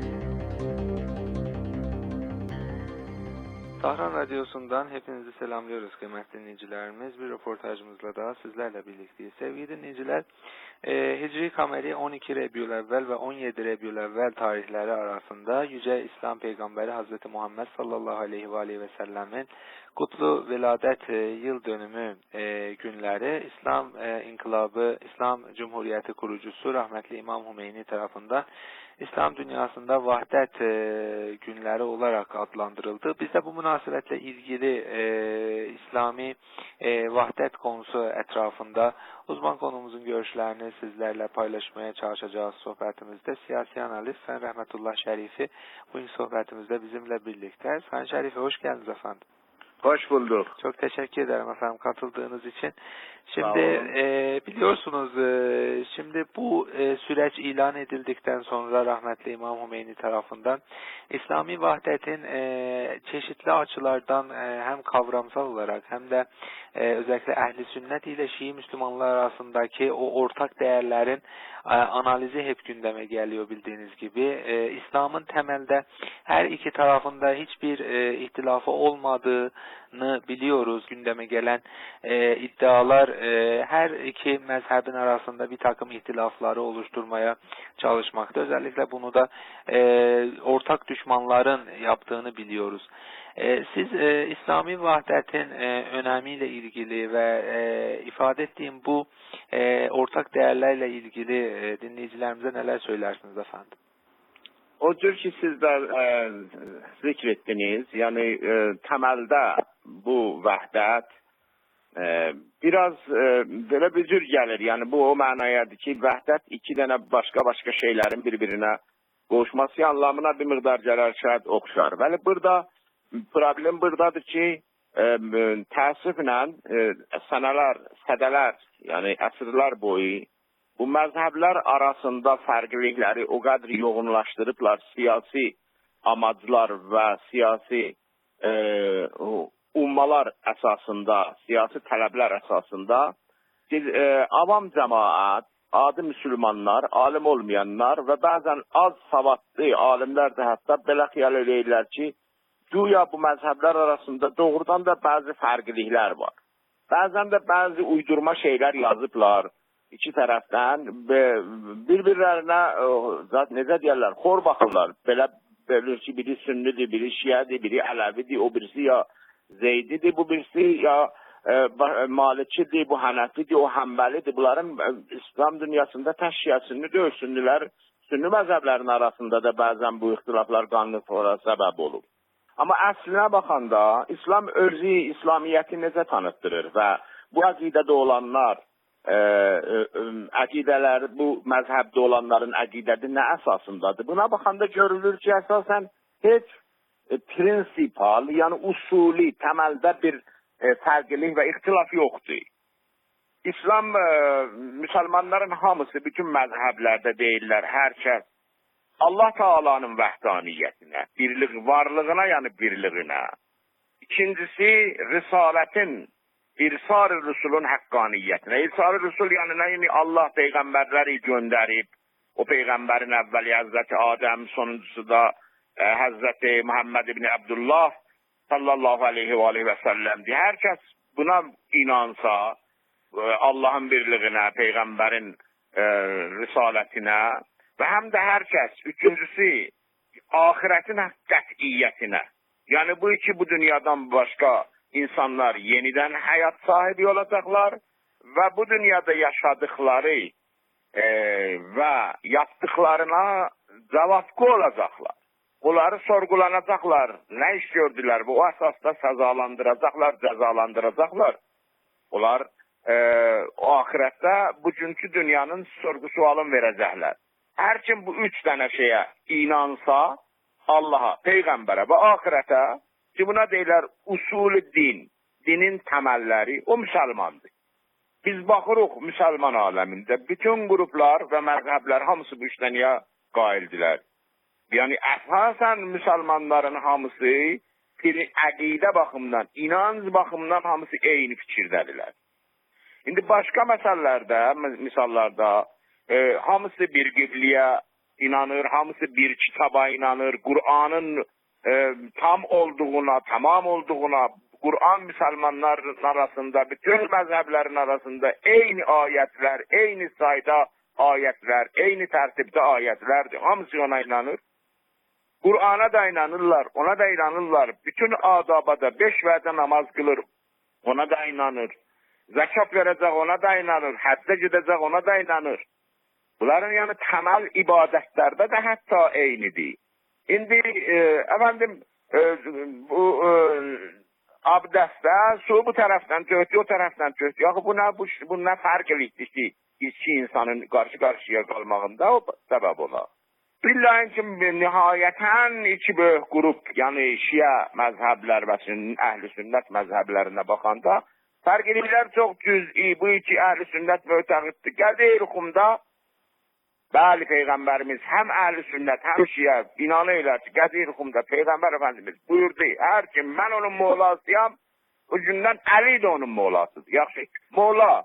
Tahran Radyosu'ndan hepinizi selamlıyoruz kıymetli dinleyicilerimiz. Bir röportajımızla daha sizlerle birlikteyiz. Sevgili dinleyiciler, e, Hicri Kameri on iki Rebiyülevvel ve on yedi Rebiyülevvel tarihleri arasında Yüce İslam Peygamberi Hazreti Muhammed sallallahu aleyhi ve aleyhi ve sellemin Kutlu Veladet e, yıl dönümü e, günleri İslam e, İnkılabı, İslam Cumhuriyeti kurucusu rahmetli İmam Hümeyni tarafından İslam dünyasında vahdet e, günleri olarak adlandırıldı. Biz de bu münasebetle ilgili e, İslami e, vahdet konusu etrafında uzman konumuzun görüşlerini sizlerle paylaşmaya çalışacağız sohbetimizde. Siyasi analist Sayın Rahmetullah Şerifi bugün sohbetimizde bizimle birlikte. Sayın Şerifi hoş geldiniz efendim. Hoş bulduk. Çok teşekkür ederim efendim katıldığınız için. Şimdi e, biliyorsunuz e, şimdi bu e, süreç ilan edildikten sonra rahmetli İmam Hümeyni tarafından İslami vahdetin e, çeşitli açılardan e, hem kavramsal olarak hem de e, özellikle ehli sünnet ile Şii Müslümanlar arasındaki o ortak değerlerin e, analizi hep gündeme geliyor bildiğiniz gibi. E, İslam'ın temelde her iki tarafında hiçbir e, ihtilafı olmadığını biliyoruz. Gündeme gelen e, iddialar e, her iki mezhebin arasında bir takım ihtilafları oluşturmaya çalışmakta. Özellikle bunu da e, ortak düşmanların yaptığını biliyoruz. E, siz e, İslami vahdetin e, önemiyle ilgili ve e, ifade ettiğim bu e, ortak değerlerle ilgili e, dinleyicilerimize neler söylersiniz efendim? Odur ki sizler e, zikrettiniz. Yani e, temelde bu vahdet e, biraz e, böyle bir cür gelir. Yani bu o manayadır ki vahdet iki tane başka başka şeylerin birbirine koşması anlamına bir miqdar gələr şayet oxşar. Bəli, burada problem buradadır ki e, təəssüflə e, sənələr, sədələr, yəni əsrlər boyu bu məzhəblər arasında fərqlilikləri o kadar yoğunlaştırıblar siyasi amaclar və siyasi e, ummalar əsasında, siyasi tələblər əsasında biz, e, avam cəmaat, adi müsəlmanlar, alim olmayanlar və bəzən az savadlı alimlər də hətta belə xiyal edirlər ki, güya bu məzhəblər arasında doğrudan da bəzi fərqliliklər var. Bəzən də bəzi uydurma şeylər yazıblar. İki tərəfdən bir-birlərinə necə deyərlər, xor baxırlar. Belə bilir ki, biri sünnidir, biri şiədir, biri ələvidir, o birisi ya zeydidir, bu birisi ya e, malikidir, bu hənəfidir, o həmbəlidir. Bunların e, İslam dünyasında təşkiyəsini deyil, sünnilər, sünni məzhəblərin arasında da bəzən bu ixtilaflar qanlıqlara səbəb olur. Amma əslinə baxanda İslam özü İslamiyyəti necə tanıtdırır və bu əqidədə olanlar Ə, ə, ə, əqidələr, bu məzhəbdə olanların əqidədi nə əsasındadır? Buna baxanda görülür ki, əsasən heç e, prinsipal, yəni usuli, təməldə bir e, fərqlilik və ixtilaf yoxdur. İslam e, müsəlmanların hamısı bütün məzhəblərdə deyirlər, hər kəs Allah Taala'nın vəhdaniyyətinə, birlik, varlığına, yəni birliyinə. İkincisi, risalətin İrsal-ı Rusulun hakkaniyyətine. İrsal-ı Rusul yani ne? Yani Allah peygamberleri gönderip, o peygamberin evveli Hazreti Adem, sonuncusu da e, Hazreti Muhammed İbni Abdullah sallallahu aleyhi ve aleyhi ve sellem'di. Herkes buna inansa, e, Allah'ın birliğine, peygamberin e, risaletine ve hem de herkes, üçüncüsü, ahiretin qətiyyətinə. Yani bu iki bu dünyadan başka İnsanlar yeniden hayat sahibi olacaklar ve bu dünyada yaşadıkları e, ve yaptıklarına cevapkı olacaklar. Onları sorgulanacaklar. Ne iş gördüler? Bu asasda cezalandıracaklar, cezalandıracaklar. Onlar e, o ahirette bugünkü dünyanın sorgu sualını verecekler. Her kim bu üç tane şeye inansa Allah'a, peygambere ve ahirete ki buna deyirlər usulü din, dinin təməlləri, o müsəlmandır. Biz baxırıq müsəlman aləmində, bütün qruplar və məzhəblər hamısı bu işləniyə qaildilər. Yəni, əsasən müsəlmanların hamısı əqidə baxımdan, inanc baxımdan hamısı eyni fikirdədirlər. İndi başqa məsələlərdə, misallarda, e, hamısı bir qibliyə inanır, hamısı bir kitaba inanır, Qur'anın E, tam olduğuna, tamam olduğuna, Kur'an Müslümanların arasında, bütün mezheplerin arasında eyni ayetler, eyni sayıda ayetler, eyni tertipte ayetlerdir. Hamısı ona inanır. Qur'ana da inanırlar, ona da inanırlar. Bütün adaba da beş vədə namaz qılır, ona da inanır. Zəkat verəcək, ona da inanır. Həccə gedəcək, ona da inanır. Bunların yəni təməl ibadətlərdə də hətta eynidir. İndi e, efendim e, bu e, abdəstdə su bu tərəfdən töhdü, o tərəfdən töhdü. Yaxı bu nə, bu, bu nə fərqlilikdir ki, iki insanın qarşı-qarşıya qalmağında o səbəb olar. Billahi ki, nihayətən iki böyük qrup, yəni Şia məzhəblər və əhl-i sünnət məzhəblərinə baxanda fərqliliklər çox cüz'i, bu iki əhl-i sünnət mötəqiddir. Qədir xumda bəli Peyğəmbərimiz həm əhl-i sünnət, həm Şia inanırlar ki, Qədir xumda Peyğəmbər Efendimiz buyurdu, hər kim mən onun moğlasıyam, bu gündən Əli də onun moğlasıdır. Yaxşı, moğla,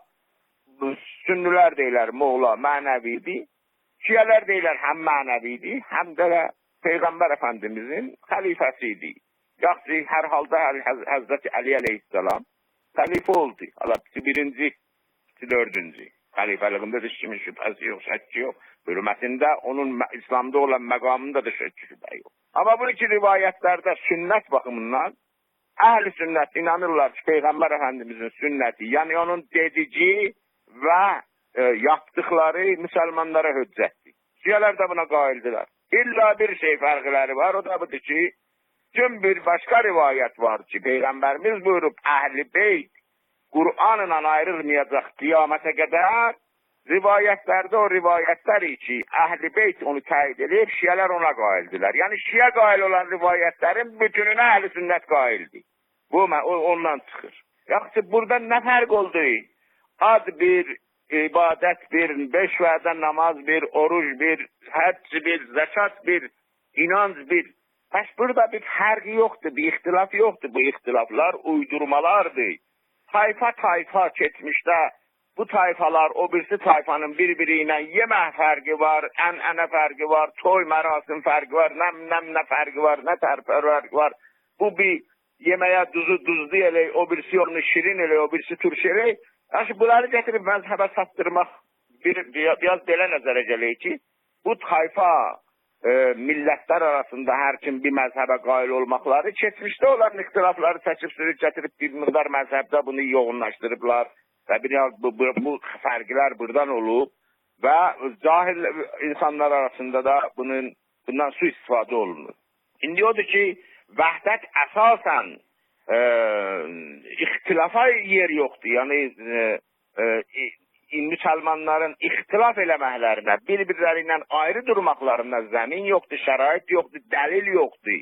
sünnülər deyilər, moğla mənəvidir. Şiələr deyilər həm mənəvidir, həm də Peyğəmbər Efendimizin xəlifəsidir. Yaxşı, hər halda Həz Həzrəti Əli əleyhissalam xəlifə oldu. Allah birinci, dördüncü. Xəlifəliyində də kimin şübhəsi yox, şəkki yox. Hürmətində onun İslamda olan məqamında da şəkki şübhə yox. Amma bu iki rivayətlərdə sünnət baxımından əhl-i sünnət inanırlar ki, Peyğəmbər Efendimizin sünnəti, yəni onun dedici və E, yaptıkları Müslümanlara hüccətdir. Şiələr də buna qaildirlər. İlla bir şey fərqləri var, o da budur ki, tüm bir başqa rivayət var ki, Peyğəmbərimiz buyurub, əhl-i beyt Qur'anla ayrılmayacaq qiyamətə qədər. Rivayətlərdə o rivayətlər ki, əhl-i beyt onu təyid edib, şiələr ona qaildirlər. Yəni şiə qail olan rivayətlərin bütününə əhl-i sünnət qaildir. Bu, ondan çıxır. Yaxşı, burada nə fərq oldu? Ad bir ibadət bir, beş vədə namaz bir, oruç bir, həcc bir, zəkat bir, inanc bir. Bəs burada bir fərqi yoxdur, bir ixtilaf yoxdur. Bu ixtilaflar uydurmalardır. Tayfa tayfa keçmişdə bu tayfalar o birisi tayfanın bir-biri ilə yemək fərqi var, ən-ənə fərqi var, toy mərasim fərqi var, nəm-nəmnə fərqi var, nə tərpər fərqi var. Bu bir yeməyə duzu duzlu elək, o birisi onu şirin elək, o birisi turş elək. Yəni, bunları gətirib məzhəbə satdırmaq bir, biraz belə nəzərə gəlir ki, bu tayfa e, millətlər arasında hər kim bir məzhəbə qail olmaqları keçmişdə olan ixtilafları çəkib sürüb gətirib bir miqdar məzhəbdə bunu yoğunlaşdırıblar və bir, bu, bu, bu fərqlər buradan olub və cahil insanlar arasında da bunun, bundan su istifadə olunur. İndi odur ki, vəhdət əsasən e, ixtilafa yer yoxdur. Yəni e, e, müsəlmanların ixtilaf eləməklərinə, bir-birləri ilə ayrı durmaqlarına zəmin yoxdur, şərait yoxdur, dəlil yoxdur.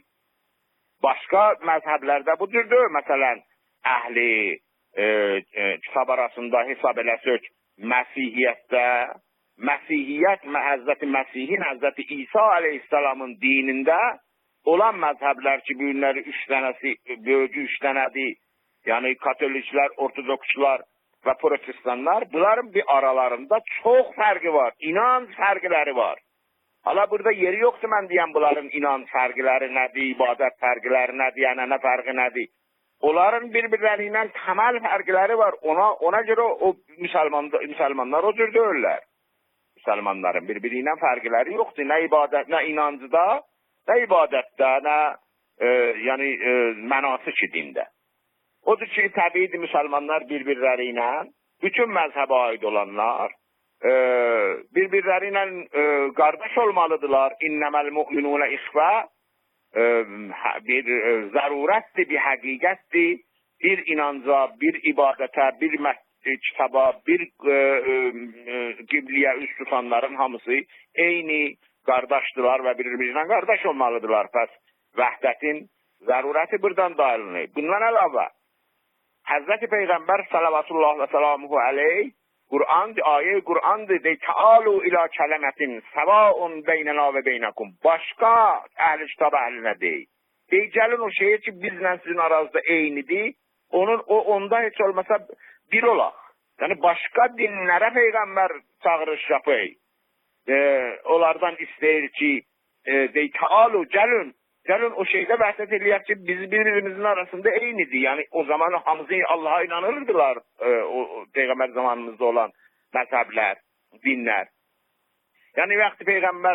Başqa məzhəblərdə budurdur. Məsələn, əhli e, e, kitab arasında hesab eləsək, Məsihiyyətdə, Məsihiyyət Həzrəti Məsihin, Həzrəti İsa əleyhissalamın dinində olan məzhəblər ki, bu günləri üç dənəsi, böyücü üç dənədir. Yəni katoliklər, ortodokslar və protestanlar, bunların bir aralarında çox fərqi var. İnanc fərqləri var. Hala burada yeri yoxdur mən deyəm bunların inanc fərqləri nədir, ibadət fərqləri nədir, ənənə fərqi nədir. Onların bir-birləri ilə təməl fərqləri var. Ona, ona görə o müsəlman, müsəlmanlar o cür deyirlər. Müsəlmanların bir-biri ilə fərqləri yoxdur. Nə ibadət, nə inancda, nə ibadətdə, nə e, yəni, e, mənasik dində. Odur ki, təbiidir müsəlmanlar bir-birləri ilə, bütün məzhəbə aid olanlar, e, bir-birləri ilə e, qardaş olmalıdırlar. İnnəməl mü'minunə ixfə, e, bir e, zərurətdir, bir həqiqətdir, bir inanca, bir ibadətə, bir kitaba, bir e, e, qibliyə üst tutanların hamısı eyni qardaşdılar və bir-birinə qardaş olmalıdırlar. Pəs vəhdətin zərurəti buradan dayanır. Bundan əlavə, Həzrəti Peyğəmbər salavatullah və salamuhu aleyh, Qur'andır, ayə-i Qur'andır, dey, təalu ilə kələmətin, səvaun beynəna və beynəkum. Başqa əhl-i kitab əhlinə dey. Dey, gəlin o şeyə ki, bizlə sizin arazda eynidir, onun, o, onda heç olmasa bir olaq. Yəni, başqa dinlərə Peyğəmbər çağırış yapır. E, onlardan istəyir ki, e, dey, təalu, gəlin, gəlin o şeydə vəhdət eləyək ki, biz bir-birimizin arasında eynidir. Yəni, o zaman hamısı Allah'a inanırdılar, e, o, o Peyğəmbər zamanımızda olan məzhəblər, dinlər. Yəni, vaxtı Peyğəmbər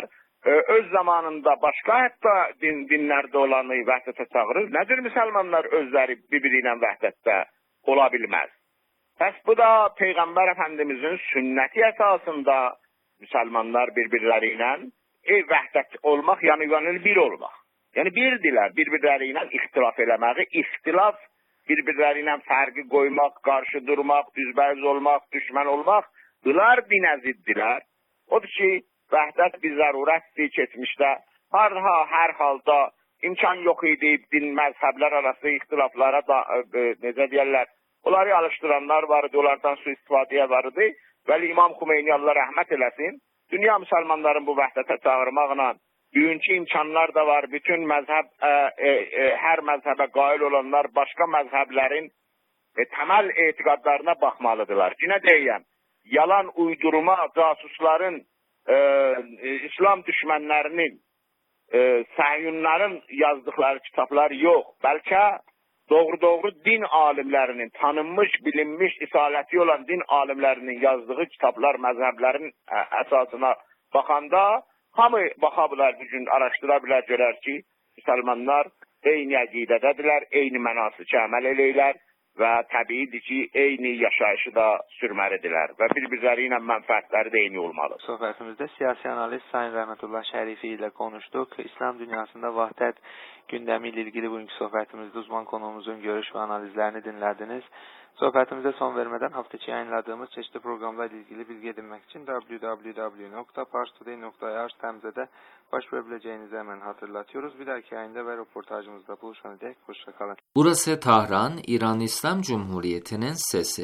e, öz zamanında başqa hətta din, dinlərdə olanı vəhdətə çağırır. Nədir müsəlmanlar özləri bir-biri ilə vəhdətdə ola bilməz? Bəs bu da Peyğəmbər Əfəndimizin sünnəti əsasında müsəlmanlar bir-birləri ilə e, vəhdət olmaq, yəni, yəni bir olmaq. Yəni birdirlər, bir-birləri ilə ixtilaf eləməyi, ixtilaf bir-birləri ilə fərqi qoymaq, qarşı durmaq, düzbəyiz olmaq, düşmən olmaq, bunlar dinə ziddilər. Odur ki, vəhdət bir zərurətdir keçmişdə. Hər, hər halda imkan yox idi, din məzhəblər arası ixtilaflara da, e, necə deyərlər, onları alışdıranlar vardı, onlardan su istifadəyə vardı. Vəli İmam Xümeyni Allah rəhmət eləsin, dünya müsəlmanların bu vəhdətə çağırmaqla bugünkü imkanlar da var. Bütün məzhəb, e, e, e, hər məzhəbə qail olanlar başqa məzhəblərin e, təməl etiqadlarına baxmalıdırlar. Ki, nə deyəm, yalan uydurma, casusların, e, e, İslam düşmənlərinin, e, səhyunların yazdıkları kitablar yox. Bəlkə doğru-doğru din alimlərinin, tanınmış, bilinmiş, isaləti olan din alimlərinin yazdığı kitablar, məzhəblərin əsasına baxanda hamı baxa bilər, bugün araşdıra bilər, görər ki, müsəlmanlar eyni əqidədədirlər, eyni mənasiki əməl eləyirlər və təbiidir ki, eyni yaşayışı da sürməlidirlər və bir-birləri ilə mənfəətləri də eyni olmalı. Söhbətimizdə siyasi analist Sayın Rəhmətullah Şərifi ilə konuşduq. İslam dünyasında vahdət gündəmi ilə ilgili bugünkü söhbətimizdə uzman konuğumuzun görüş və analizlərini dinlədiniz. Söhbətimizə son vermədən hafta içi yayınladığımız çeşitli programlarla ilgili bilgi edinmək üçün w w w nokta pars today nokta i r sitemizdə başvurabileceğinizi hemen hatırlatıyoruz. Bir dahaki yayında ve röportajımızda buluşana dek hoşça kalın. Burası Tahran, İran İslam Cumhuriyeti'nin sesi.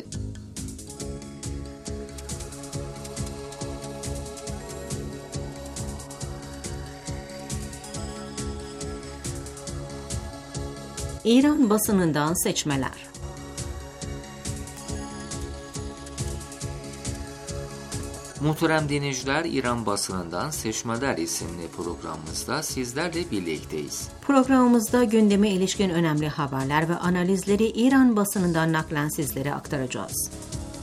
İran basınından seçmeler. Muhterem dinleyiciler, İran basınından Seçmeler isimli programımızda sizlerle birlikteyiz. Programımızda gündeme ilişkin önemli haberler ve analizleri İran basınından naklen sizlere aktaracağız.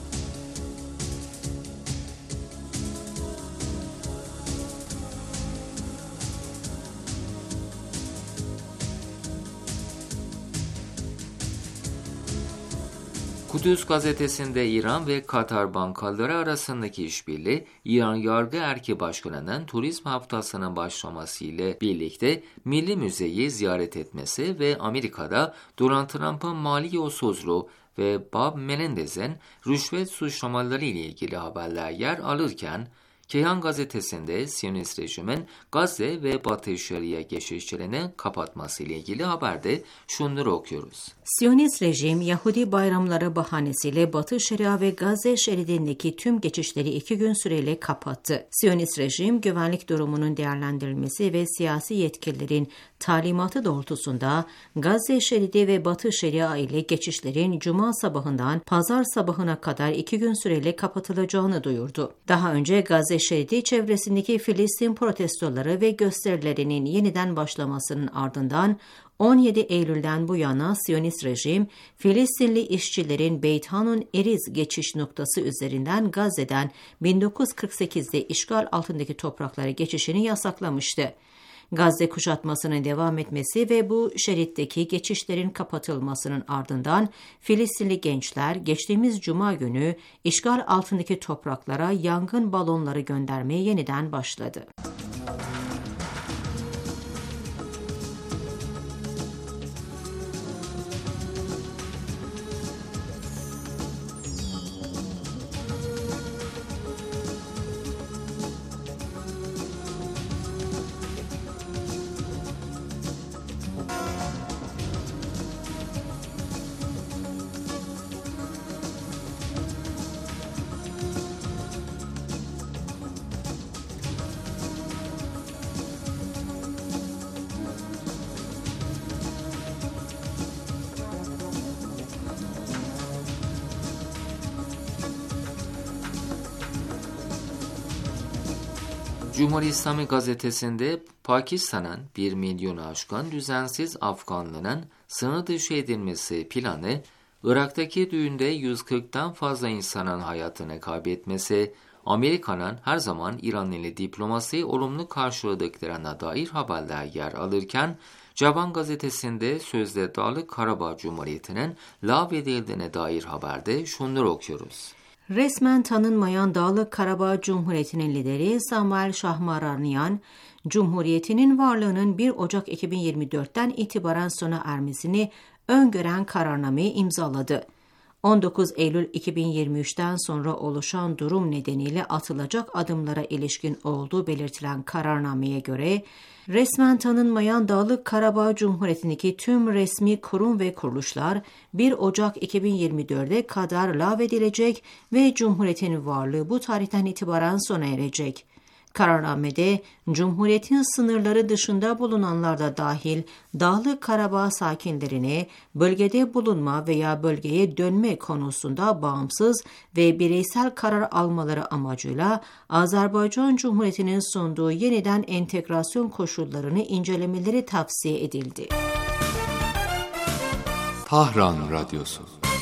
Kudüs gazetesinde İran ve Katar bankaları arasındaki işbirliği, İran Yargı Erki Başkanı'nın turizm haftasının başlaması ile birlikte Milli Müzeyi ziyaret etmesi ve Amerika'da Donald Trump'ın mali yolsuzluğu ve Bob Menendez'in rüşvet suçlamaları ile ilgili haberler yer alırken, Keyhan gazetesinde Siyonist rejimin Gazze ve Batı Şeria geçişlerini kapatması ile ilgili haberde şunları okuyoruz. Siyonist rejim, Yahudi bayramları bahanesiyle Batı Şeria ve Gazze şeridindeki tüm geçişleri iki gün süreyle kapattı. Siyonist rejim, güvenlik durumunun değerlendirilmesi ve siyasi yetkililerin talimatı doğrultusunda Gazze şeridi ve Batı Şeria ile geçişlerin Cuma sabahından Pazar sabahına kadar iki gün süreyle kapatılacağını duyurdu. Daha önce Gazze şeridi çevresindeki Filistin protestoları ve gösterilerinin yeniden başlamasının ardından on yedi Eylül'den bu yana Siyonist rejim, Filistinli işçilerin Beit Hanun Eriz geçiş noktası üzerinden Gazze'den bin dokuz yüz kırk sekizde işgal altındaki topraklara geçişini yasaklamıştı. Gazze kuşatmasının devam etmesi ve bu şeritteki geçişlerin kapatılmasının ardından Filistinli gençler geçtiğimiz Cuma günü işgal altındaki topraklara yangın balonları göndermeye yeniden başladı. Cumhuriyet İslami gazetesinde Pakistan'ın bir milyonu aşkın düzensiz Afganlının sınır dışı edilmesi planı, Irak'taki düğünde yüz kırktan fazla insanın hayatını kaybetmesi, Amerika'nın her zaman İran ile diplomasiyi olumlu karşıladıklarına dair haberler yer alırken, Cavan gazetesinde sözde Dağlık Karabağ Cumhuriyeti'nin lağvedildiğine dair haberde şunları okuyoruz. Resmen tanınmayan Dağlık Karabağ Cumhuriyeti'nin lideri Samuel Şahmaranyan, Cumhuriyeti'nin varlığının bir Ocak iki bin yirmi dörtten itibaren sona ermesini öngören kararnameyi imzaladı. on dokuz Eylül iki bin yirmi üçten sonra oluşan durum nedeniyle atılacak adımlara ilişkin olduğu belirtilen kararnameye göre, resmen tanınmayan Dağlık Karabağ Cumhuriyeti'ndeki tüm resmi kurum ve kuruluşlar bir Ocak iki bin yirmi dörde kadar lağvedilecek ve Cumhuriyet'in varlığı bu tarihten itibaren sona erecek. Kararnamede Cumhuriyet'in sınırları dışında bulunanlar da dahil Dağlık Karabağ sakinlerine bölgede bulunma veya bölgeye dönme konusunda bağımsız ve bireysel karar almaları amacıyla Azerbaycan Cumhuriyeti'nin sunduğu yeniden entegrasyon koşullarını incelemeleri tavsiye edildi. Tahran Radyosu.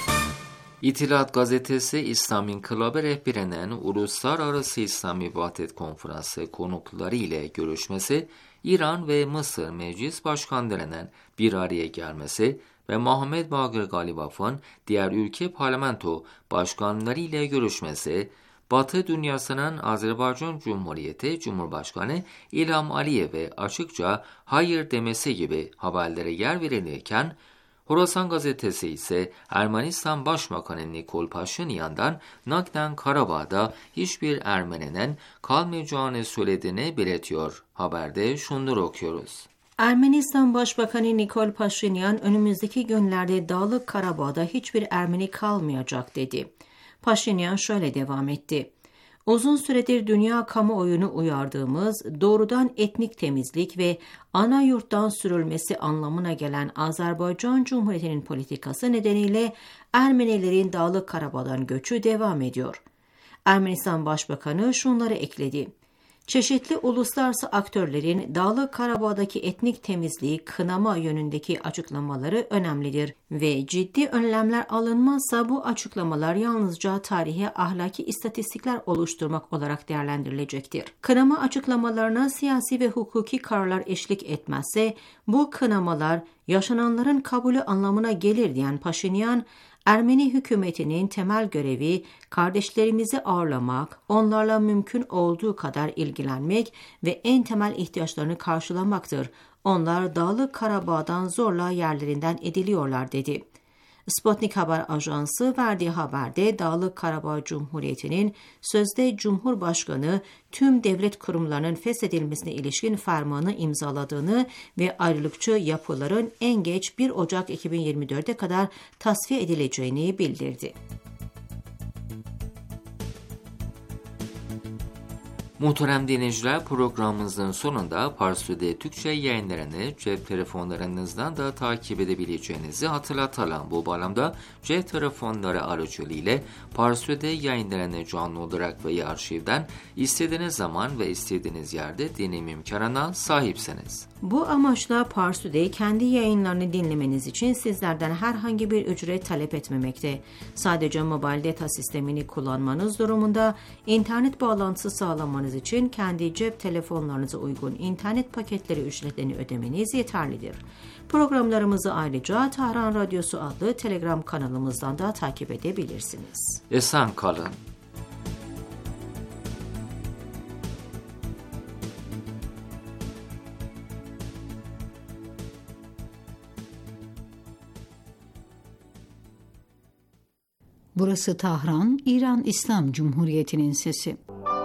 İtilat Gazetesi İslam İnkılabı rehberinin Uluslararası İslami Vahdet Konferansı konukları ile görüşmesi, İran ve Mısır Meclis Başkanlarının bir araya gelmesi ve Muhammed Bagir Galibaf'ın diğer ülke parlamento başkanları ile görüşmesi, Batı dünyasının Azerbaycan Cumhuriyeti Cumhurbaşkanı İlham Aliyev'e açıkça hayır demesi gibi haberlere yer verilirken, Horasan gazetesi ise Ermenistan Başbakanı Nikol Paşinyan'dan naklen Karabağ'da hiçbir Ermeninin kalmayacağını söylediğini belirtiyor. Haberde şunları okuyoruz. Ermenistan Başbakanı Nikol Paşinyan önümüzdeki günlerde Dağlık Karabağ'da hiçbir Ermeni kalmayacak dedi. Paşinyan şöyle devam etti. Uzun süredir dünya kamuoyunu uyardığımız doğrudan etnik temizlik ve ana yurttan sürülmesi anlamına gelen Azerbaycan Cumhuriyeti'nin politikası nedeniyle Ermenilerin Dağlık Karabağ'dan göçü devam ediyor. Ermenistan Başbakanı şunları ekledi. Çeşitli uluslararası aktörlerin Dağlık Karabağ'daki etnik temizliği kınama yönündeki açıklamaları önemlidir ve ciddi önlemler alınmazsa bu açıklamalar yalnızca tarihe ahlaki istatistikler oluşturmak olarak değerlendirilecektir. Kınama açıklamalarına siyasi ve hukuki kararlar eşlik etmezse bu kınamalar yaşananların kabulü anlamına gelir diyen Paşinyan, Ermeni hükümetinin temel görevi kardeşlerimizi ağırlamak, onlarla mümkün olduğu kadar ilgilenmek ve en temel ihtiyaçlarını karşılamaktır. Onlar Dağlık Karabağ'dan zorla yerlerinden ediliyorlar dedi. Sputnik Haber Ajansı verdiği haberde Dağlık Karabağ Cumhuriyeti'nin sözde Cumhurbaşkanı tüm devlet kurumlarının feshedilmesine ilişkin fermanı imzaladığını ve ayrılıkçı yapıların en geç bir Ocak iki bin yirmi dörde kadar tasfiye edileceğini bildirdi. Muhterem dinleyiciler, programımızın sonunda Parsu'da Türkçe yayınlarını cep telefonlarınızdan da takip edebileceğinizi hatırlatalım. Bu bağlamda cep telefonları aracılığıyla Parsu'da yayınlarını canlı olarak veya arşivden istediğiniz zaman ve istediğiniz yerde dinleme imkanına sahipsiniz. Bu amaçla Parsu'da kendi yayınlarını dinlemeniz için sizlerden herhangi bir ücret talep etmemekte. Sadece mobil data sistemini kullanmanız durumunda internet bağlantısı sağlamanız için kendi cep telefonlarınıza uygun internet paketleri ücretlerini ödemeniz yeterlidir. Programlarımızı ayrıca Tahran Radyosu adlı Telegram kanalımızdan da takip edebilirsiniz. Esen kalın. Burası Tahran, İran İslam Cumhuriyeti'nin sesi.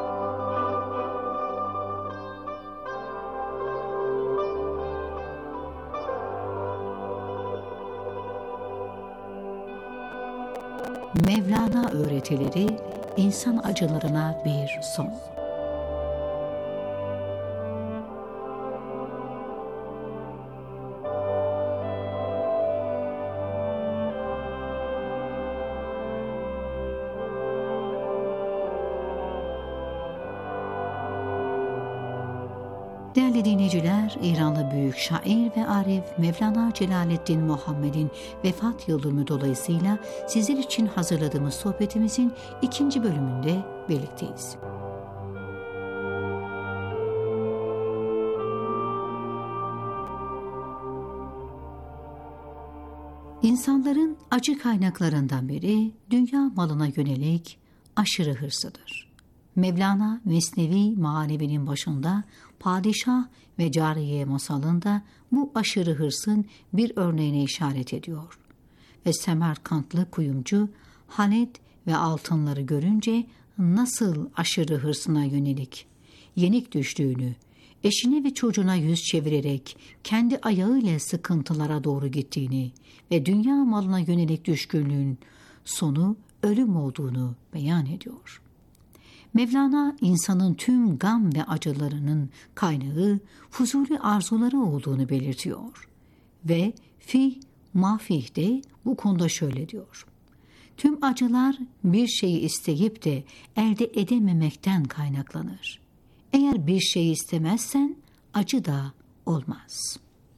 Mevlana öğretileri, insan acılarına bir son. Değerli dinleyiciler, İranlı büyük şair ve arif Mevlana Celaleddin Muhammed'in vefat yıldönümü dolayısıyla sizler için hazırladığımız sohbetimizin ikinci bölümünde birlikteyiz. İnsanların acı kaynaklarından biri dünya malına yönelik aşırı hırsıdır. Mevlana Mesnevi Manevi'nin başında Padişah ve Cariye masalında bu aşırı hırsın bir örneğine işaret ediyor. Ve Semerkantlı kuyumcu halet ve altınları görünce nasıl aşırı hırsına yönelik yenik düştüğünü, eşine ve çocuğuna yüz çevirerek kendi ayağıyla sıkıntılara doğru gittiğini ve dünya malına yönelik düşkünlüğün sonu ölüm olduğunu beyan ediyor. Mevlana insanın tüm gam ve acılarının kaynağı fuzuli arzuları olduğunu belirtiyor. Ve fih mafih de bu konuda şöyle diyor. Tüm acılar bir şeyi isteyip de elde edememekten kaynaklanır. Eğer bir şey istemezsen acı da olmaz.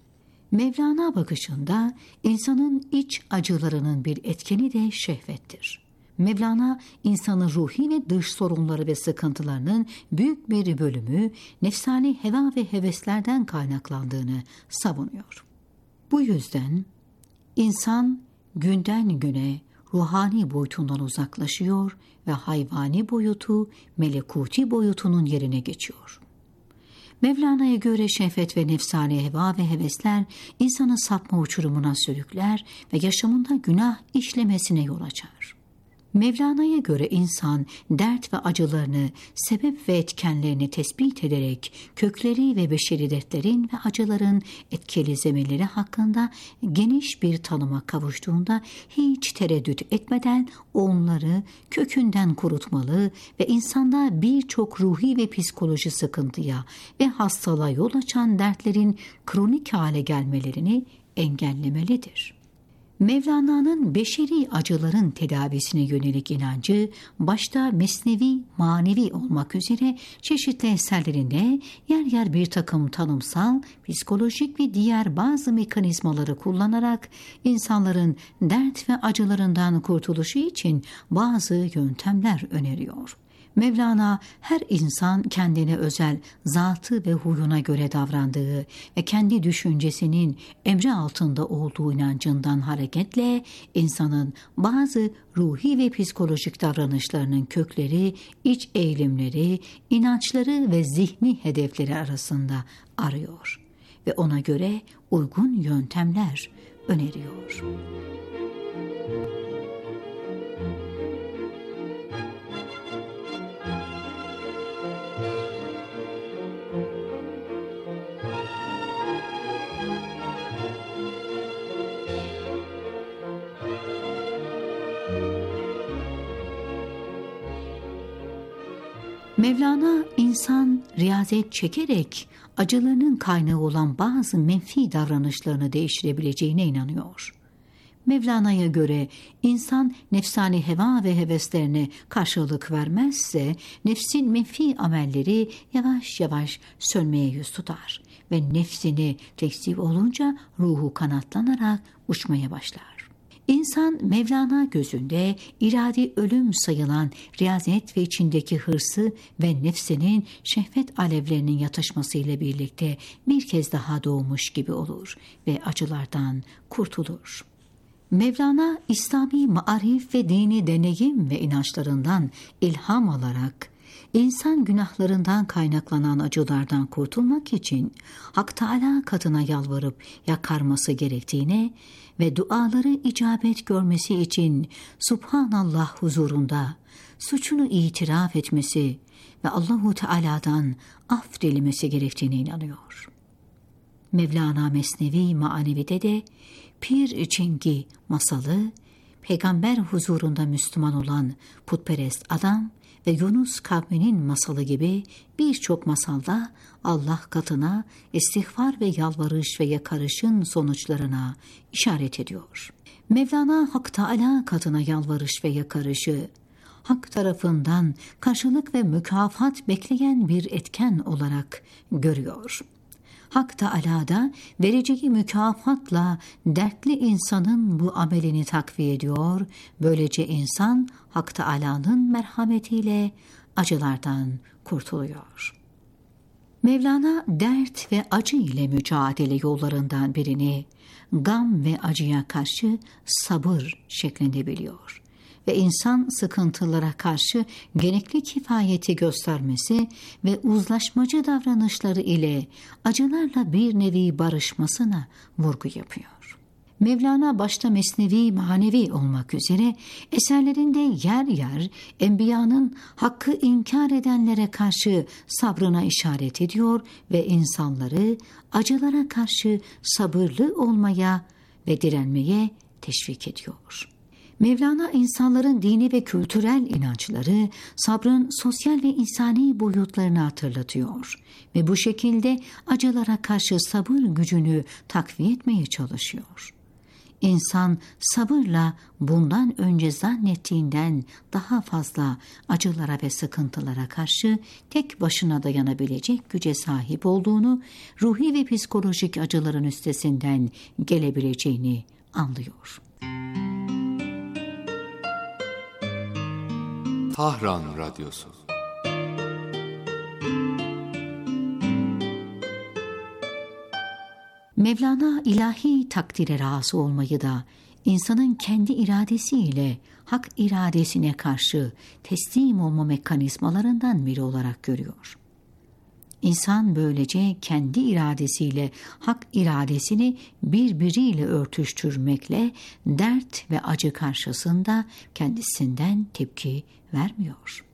Mevlana bakışında insanın iç acılarının bir etkeni de şehvettir. Mevlana insanın ruhi ve dış sorunları ve sıkıntılarının büyük bir bölümü nefsani heva ve heveslerden kaynaklandığını savunuyor. Bu yüzden insan günden güne ruhani boyutundan uzaklaşıyor ve hayvani boyutu melekuti boyutunun yerine geçiyor. Mevlana'ya göre şehvet ve nefsani heva ve hevesler insanı sapma uçurumuna sürükler ve yaşamında günah işlemesine yol açar. Mevlana'ya göre insan dert ve acılarını, sebep ve etkenlerini tespit ederek kökleri ve beşeri dertlerin ve acıların etkili zeminleri hakkında geniş bir tanıma kavuştuğunda hiç tereddüt etmeden onları kökünden kurutmalı ve insanda birçok ruhi ve psikoloji sıkıntıya ve hastalığa yol açan dertlerin kronik hale gelmelerini engellemelidir. Mevlana'nın beşeri acıların tedavisine yönelik inancı başta mesnevi, manevi olmak üzere çeşitli eserlerinde yer yer bir takım tanımsal, psikolojik ve diğer bazı mekanizmaları kullanarak insanların dert ve acılarından kurtuluşu için bazı yöntemler öneriyor. Mevlana her insan kendine özel zatı ve huyuna göre davrandığı ve kendi düşüncesinin emri altında olduğu inancından hareketle insanın bazı ruhi ve psikolojik davranışlarının kökleri, iç eğilimleri, inançları ve zihni hedefleri arasında arıyor ve ona göre uygun yöntemler öneriyor. Mevlana insan riyazet çekerek acılarının kaynağı olan bazı menfi davranışlarını değiştirebileceğine inanıyor. Mevlana'ya göre insan nefsani heva ve heveslerine karşılık vermezse nefsin menfi amelleri yavaş yavaş sönmeye yüz tutar ve nefsini teslim olunca ruhu kanatlanarak uçmaya başlar. İnsan Mevlana gözünde iradi ölüm sayılan riyazet ve içindeki hırsı ve nefsinin şehvet alevlerinin yatışmasıyla birlikte bir kez daha doğmuş gibi olur ve acılardan kurtulur. Mevlana İslami maarif ve dini deneyim ve inançlarından ilham alarak İnsan günahlarından kaynaklanan acılardan kurtulmak için Hak Teâlâ katına yalvarıp yakarması gerektiğine ve duaları icabet görmesi için Subhanallah huzurunda suçunu itiraf etmesi ve Allahu Teala'dan af dilemesi gerektiğine inanıyor. Mevlana Mesnevi Manevi'de de Pir Cengi masalı, peygamber huzurunda Müslüman olan putperest adam ve Yunus kavminin masalı gibi birçok masalda Allah katına istiğfar ve yalvarış ve yakarışın sonuçlarına işaret ediyor. Mevlana Hak Teâlâ katına yalvarış ve yakarışı, Hak tarafından karşılık ve mükafat bekleyen bir etken olarak görüyor. Hak Teâlâ da vereceği mükafatla dertli insanın bu amelini takviye ediyor. Böylece insan Hak Teâlâ'nın merhametiyle acılardan kurtuluyor. Mevlana dert ve acı ile mücadele yollarından birini gam ve acıya karşı sabır şeklinde biliyor. Ve insan sıkıntılara karşı gerekli kifayeti göstermesi ve uzlaşmacı davranışları ile acılarla bir nevi barışmasına vurgu yapıyor. Mevlana başta mesnevi, manevi olmak üzere eserlerinde yer yer enbiyanın hakkı inkar edenlere karşı sabrına işaret ediyor ve insanları acılara karşı sabırlı olmaya ve direnmeye teşvik ediyor. Mevlana insanların dini ve kültürel inançları, sabrın sosyal ve insani boyutlarını hatırlatıyor ve bu şekilde acılara karşı sabır gücünü takviye etmeye çalışıyor. İnsan sabırla bundan önce zannettiğinden daha fazla acılara ve sıkıntılara karşı tek başına dayanabilecek güce sahip olduğunu, ruhi ve psikolojik acıların üstesinden gelebileceğini anlıyor. Tahran Radyosu. Mevlana ilahi takdire razı olmayı da insanın kendi iradesiyle hak iradesine karşı teslim olma mekanizmalarından biri olarak görüyor. İnsan böylece kendi iradesiyle hak iradesini birbiriyle örtüştürmekle dert ve acı karşısında kendisinden tepki vermiyor.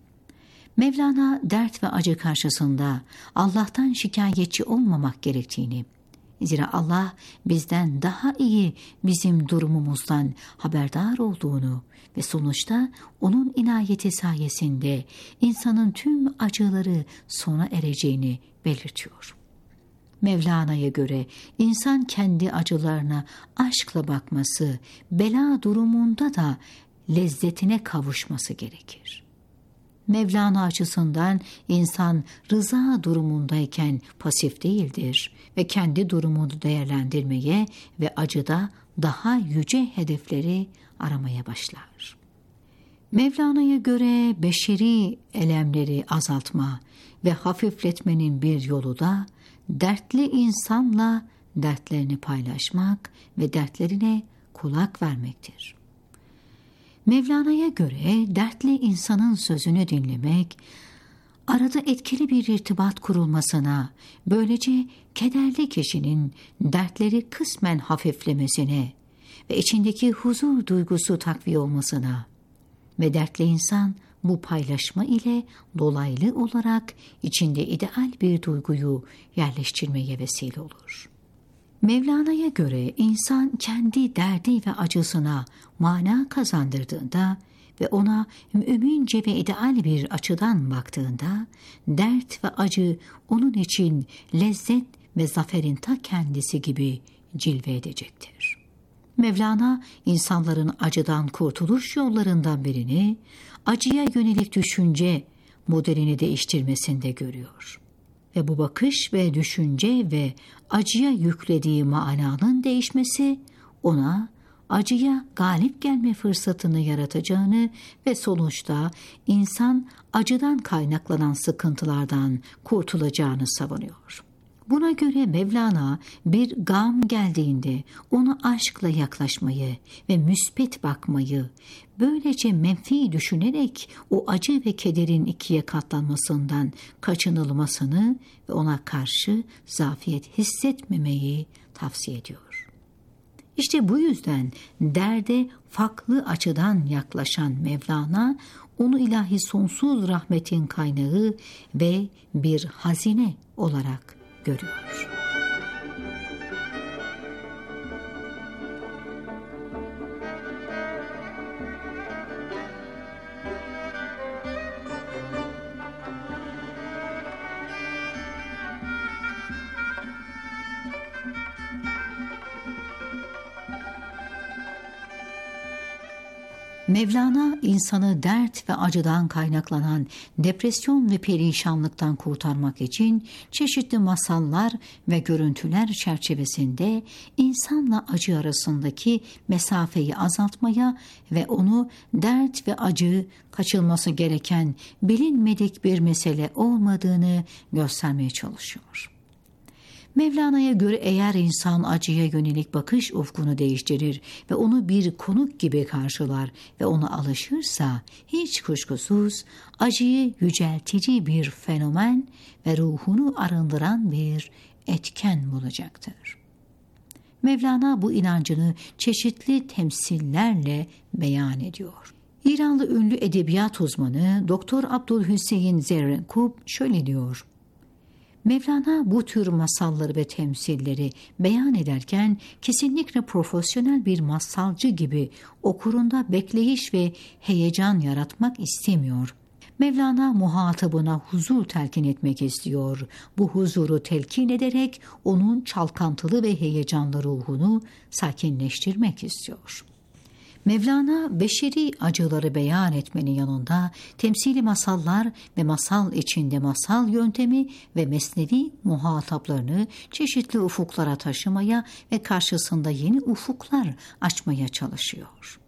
Mevlana dert ve acı karşısında Allah'tan şikayetçi olmamak gerektiğini, zira Allah bizden daha iyi bizim durumumuzdan haberdar olduğunu ve sonuçta onun inayeti sayesinde insanın tüm acıları sona ereceğini belirtiyor. Mevlana'ya göre insan kendi acılarına aşkla bakması, bela durumunda da lezzetine kavuşması gerekir. Mevlana açısından insan rıza durumundayken pasif değildir ve kendi durumunu değerlendirmeye ve acıda daha yüce hedefleri aramaya başlar. Mevlana'ya göre beşeri elemleri azaltma ve hafifletmenin bir yolu da dertli insanla dertlerini paylaşmak ve dertlerine kulak vermektir. Mevlana'ya göre dertli insanın sözünü dinlemek, arada etkili bir irtibat kurulmasına, böylece kederli kişinin dertleri kısmen hafiflemesine ve içindeki huzur duygusu takviye olmasına ve dertli insan bu paylaşma ile dolaylı olarak içinde ideal bir duyguyu yerleştirmeye vesile olur. Mevlana'ya göre insan kendi derdi ve acısına mana kazandırdığında ve ona mümince ve ideal bir açıdan baktığında dert ve acı onun için lezzet ve zaferin ta kendisi gibi cilve edecektir. Mevlana insanların acıdan kurtuluş yollarından birini acıya yönelik düşünce modelini değiştirmesinde görüyor. Ve bu bakış ve düşünce ve acıya yüklediği mananın değişmesi ona acıya galip gelme fırsatını yaratacağını ve sonuçta insan acıdan kaynaklanan sıkıntılardan kurtulacağını savunuyor. Buna göre Mevlana bir gam geldiğinde ona aşkla yaklaşmayı ve müspet bakmayı, böylece menfi düşünerek o acı ve kederin ikiye katlanmasından kaçınılmasını ve ona karşı zafiyet hissetmemeyi tavsiye ediyor. İşte bu yüzden derde farklı açıdan yaklaşan Mevlana, onu ilahi sonsuz rahmetin kaynağı ve bir hazine olarak görüyor. Mevlana insanı dert ve acıdan kaynaklanan depresyon ve perişanlıktan kurtarmak için çeşitli masallar ve görüntüler çerçevesinde insanla acı arasındaki mesafeyi azaltmaya ve onu dert ve acı kaçılması gereken bilinmedik bir mesele olmadığını göstermeye çalışıyor. Mevlana'ya göre eğer insan acıya yönelik bakış ufkunu değiştirir ve onu bir konuk gibi karşılar ve ona alışırsa hiç kuşkusuz acıyı yüceltici bir fenomen ve ruhunu arındıran bir etken bulacaktır. Mevlana bu inancını çeşitli temsillerle beyan ediyor. İranlı ünlü edebiyat uzmanı Doktor Abdülhüseyin Zerrekub şöyle diyor: Mevlana bu tür masalları ve temsilleri beyan ederken kesinlikle profesyonel bir masalcı gibi okurunda bekleyiş ve heyecan yaratmak istemiyor. Mevlana muhatabına huzur telkin etmek istiyor. Bu huzuru telkin ederek onun çalkantılı ve heyecanlı ruhunu sakinleştirmek istiyor. Mevlana beşeri acıları beyan etmenin yanında temsili masallar ve masal içinde masal yöntemi ve mesnevi muhataplarını çeşitli ufuklara taşımaya ve karşısında yeni ufuklar açmaya çalışıyor.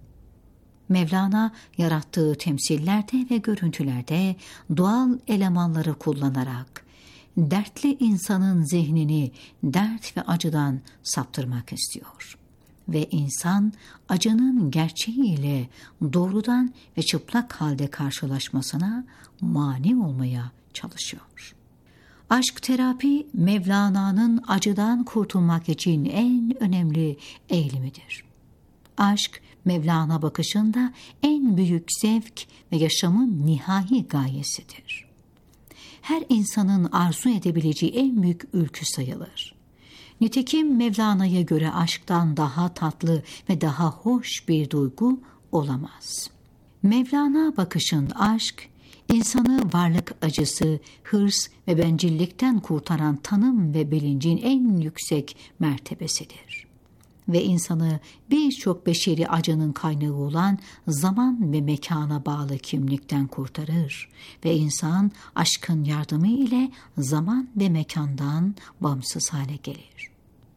Mevlana yarattığı temsillerde ve görüntülerde doğal elemanları kullanarak dertli insanın zihnini dert ve acıdan saptırmak istiyor. Ve insan acının gerçeğiyle doğrudan ve çıplak halde karşılaşmasına mani olmaya çalışıyor. Aşk terapi Mevlana'nın acıdan kurtulmak için en önemli eğilimidir. Aşk Mevlana bakışında en büyük zevk ve yaşamın nihai gayesidir. Her insanın arzu edebileceği en büyük ülkü sayılır. Nitekim Mevlana'ya göre aşktan daha tatlı ve daha hoş bir duygu olamaz. Mevlana bakışın aşk, insanı varlık acısı, hırs ve bencillikten kurtaran tanım ve bilincin en yüksek mertebesidir. Ve insanı birçok beşeri acının kaynağı olan zaman ve mekana bağlı kimlikten kurtarır ve insan aşkın yardımı ile zaman ve mekandan bağımsız hale gelir.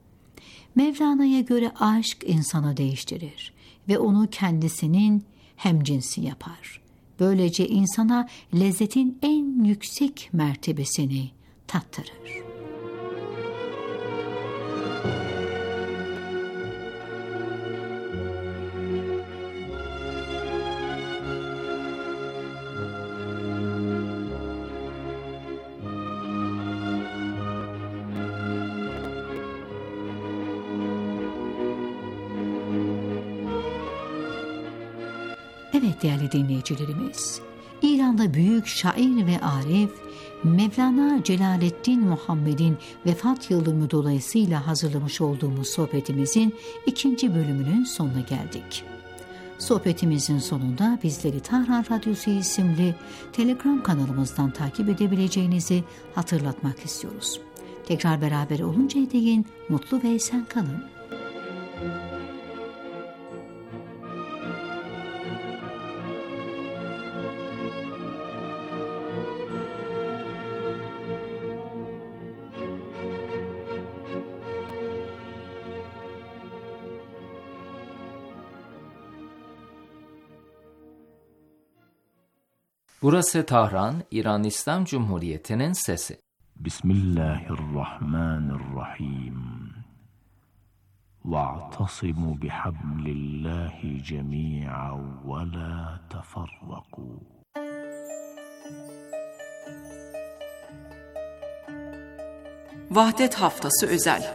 Mevlana'ya göre aşk insanı değiştirir ve onu kendisinin hemcinsi yapar. Böylece insana lezzetin en yüksek mertebesini tattırır. Evet değerli dinleyicilerimiz, İran'da büyük şair ve arif Mevlana Celaleddin Muhammed'in vefat yıldönümü dolayısıyla hazırlamış olduğumuz sohbetimizin ikinci bölümünün sonuna geldik. Sohbetimizin sonunda bizleri Tahran Radyosu isimli Telegram kanalımızdan takip edebileceğinizi hatırlatmak istiyoruz. Tekrar beraber oluncaya değin mutlu ve esen kalın. Burası Tahran, İran İslam Cumhuriyeti'nin sesi. Bismillahirrahmanirrahim. Ve'tasimu bihablillahi cemi'an ve la teferraku. Vahdet Haftası özel.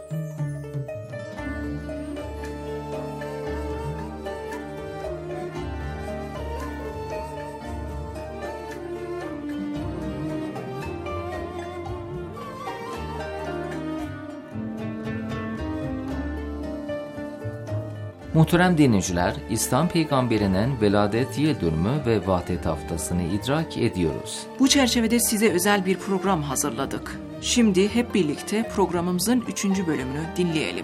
Muhterem dinleyiciler, İslam peygamberinin veladet yıldönümü ve vahdet haftasını idrak ediyoruz. Bu çerçevede size özel bir program hazırladık. Şimdi hep birlikte programımızın üçüncü bölümünü dinleyelim.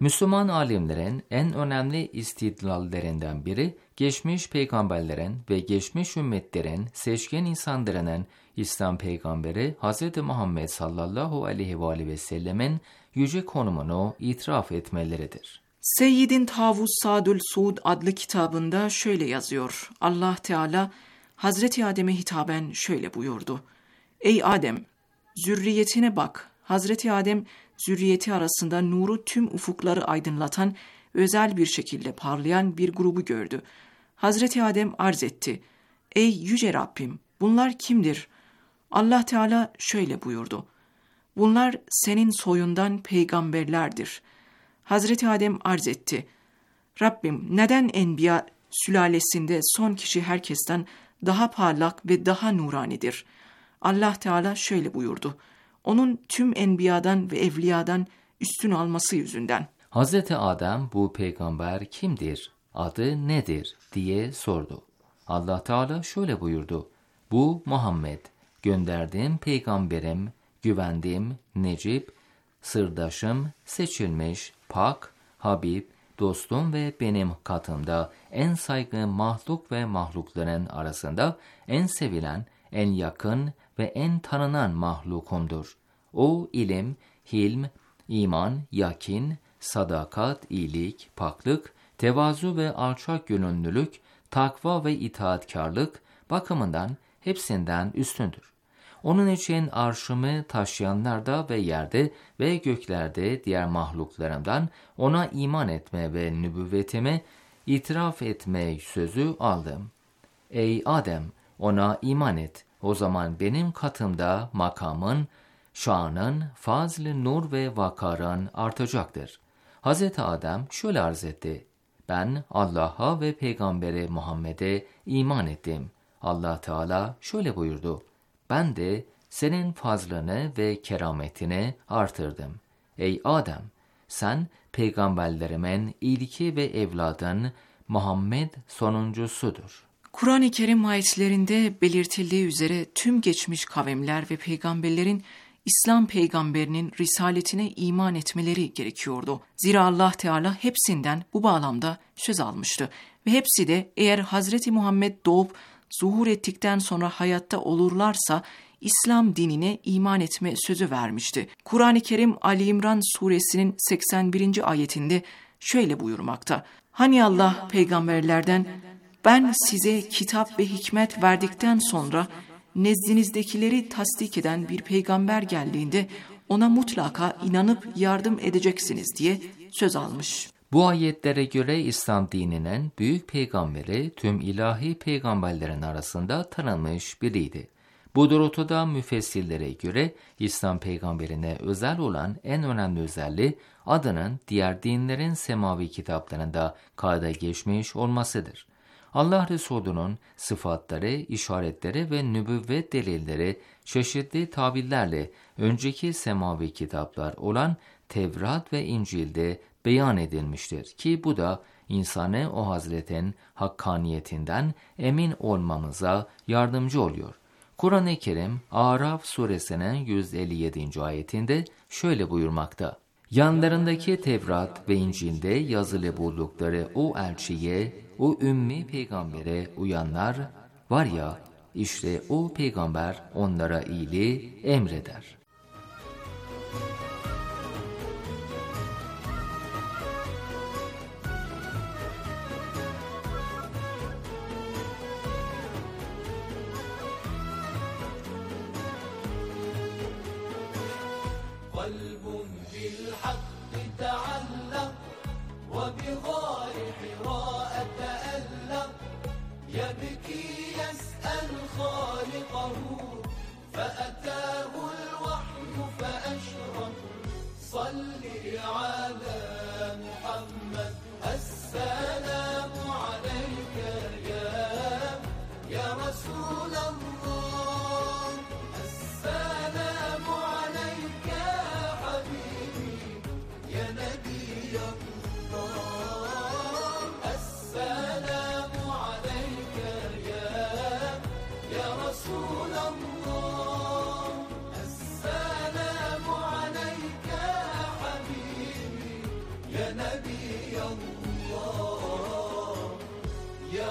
Müslüman alimlerin en önemli istidlallerinden biri, geçmiş peygamberlerin ve geçmiş ümmetlerin seçkin insanlarının İslam peygamberi Hz. Muhammed sallallahu aleyhi ve aleyhi ve sellemin yüce konumunu itiraf etmeleridir. Seyyidin Tavus Sadül Suud adlı kitabında şöyle yazıyor. Allah Teala Hazreti Adem'e hitaben şöyle buyurdu. Ey Adem, zürriyetine bak. Hazreti Adem, zürriyeti arasında nuru tüm ufukları aydınlatan, özel bir şekilde parlayan bir grubu gördü. Hazreti Adem arz etti. Ey yüce Rabbim, bunlar kimdir? Allah Teala şöyle buyurdu. Bunlar senin soyundan peygamberlerdir. Hazreti Adem arz etti. Rabbim, neden enbiya sülalesinde son kişi herkesten daha parlak ve daha nuranidir? Allah Teala şöyle buyurdu. Onun tüm enbiyadan ve evliyadan üstün alması yüzünden. Hazreti Adem bu peygamber kimdir, adı nedir diye sordu. Allah Teala şöyle buyurdu. Bu Muhammed, gönderdiğim peygamberim, güvendiğim Necip, sırdaşım, seçilmiş, pak, Habib, dostum ve benim katımda en saygın mahluk ve mahlukların arasında en sevilen, en yakın ve en tanınan mahlukumdur. O ilim, hilm, iman, yakin, sadakat, iyilik, paklık, tevazu ve alçak gönüllülük, takva ve itaatkarlık bakımından hepsinden üstündür. Onun için arşımı taşıyanlarda ve yerde ve göklerde diğer mahluklarımdan ona iman etme ve nübüvvetimi itiraf etme sözü aldım. Ey Adem, ona iman et. O zaman benim katımda makamın, şanın, fazl-ı nur ve vakarın artacaktır. Hazreti Adem şöyle arz etti. Ben Allah'a ve Peygamberi Muhammed'e iman ettim. Allah Teala şöyle buyurdu. Ben de senin fazlını ve kerametini artırdım. Ey Adem, sen peygamberlerimin ilki ve evladın Muhammed sonuncusudur. Kur'an-ı Kerim ayetlerinde belirtildiği üzere tüm geçmiş kavimler ve peygamberlerin İslam peygamberinin risaletine iman etmeleri gerekiyordu. Zira Allah Teala hepsinden bu bağlamda söz almıştı ve hepsi de eğer Hazreti Muhammed doğup zuhur ettikten sonra hayatta olurlarsa İslam dinine iman etme sözü vermişti. Kur'an-ı Kerim Ali İmran suresinin seksen birinci ayetinde şöyle buyurmakta. Hani Allah peygamberlerden ben size kitap ve hikmet verdikten sonra nezdinizdekileri tasdik eden bir peygamber geldiğinde ona mutlaka inanıp yardım edeceksiniz diye söz almış. Bu ayetlere göre İslam dininin büyük peygamberi tüm ilahi peygamberlerin arasında tanınmış biriydi. Bu doğrultuda müfessirlere göre İslam peygamberine özel olan en önemli özelliği adının diğer dinlerin semavi kitaplarında kayda geçmiş olmasıdır. Allah Resulü'nün sıfatları, işaretleri ve nübüvvet delilleri çeşitli tabirlerle önceki semavi kitaplar olan Tevrat ve İncil'de beyan edilmiştir ki bu da insanı o Hazretin hakkaniyetinden emin olmamıza yardımcı oluyor. Kur'an-ı Kerim Araf suresinin yüz elli yedinci ayetinde şöyle buyurmakta. Yanlarındaki Tevrat ve İncil'de yazılı buldukları o elçiye, o ümmi peygambere uyanlar var ya, işte o peygamber onlara iyiliği emreder. Ya Nebi Allah, Ya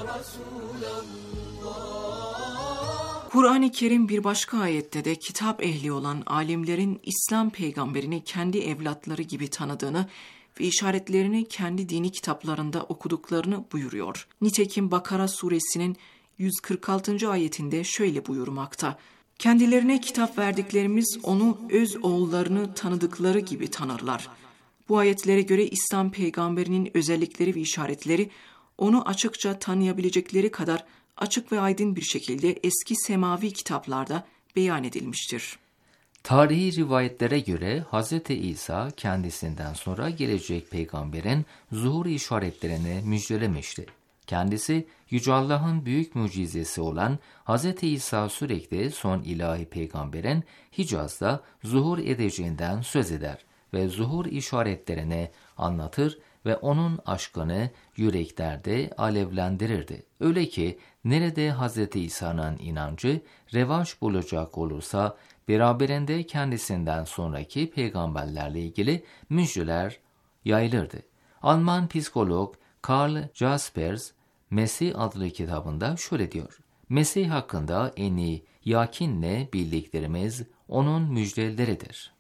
Resulallah. Kur'an-ı Kerim bir başka ayette de kitap ehli olan alimlerin İslam peygamberini kendi evlatları gibi tanıdığını ve işaretlerini kendi dini kitaplarında okuduklarını buyuruyor. Nitekim Bakara suresinin yüz kırk altıncı ayetinde şöyle buyurmakta: Kendilerine kitap verdiklerimiz onu öz oğullarını tanıdıkları gibi tanırlar. Bu ayetlere göre İslam peygamberinin özellikleri ve işaretleri onu açıkça tanıyabilecekleri kadar açık ve aydın bir şekilde eski semavi kitaplarda beyan edilmiştir. Tarihi rivayetlere göre Hz. İsa kendisinden sonra gelecek peygamberin zuhur işaretlerini müjdelemişti. Kendisi Yüce Allah'ın büyük mucizesi olan Hz. İsa sürekli son ilahi peygamberin Hicaz'da zuhur edeceğinden söz eder ve zuhur işaretlerini anlatır ve onun aşkını yüreklerde alevlendirirdi. Öyle ki nerede Hz. İsa'nın inancı revaç bulacak olursa beraberinde kendisinden sonraki peygamberlerle ilgili müjdeler yayılırdı. Alman psikolog Karl Jaspers Mesih adlı kitabında şöyle diyor: Mesih hakkında en iyi yakinle bildiklerimiz onun müjdeleridir.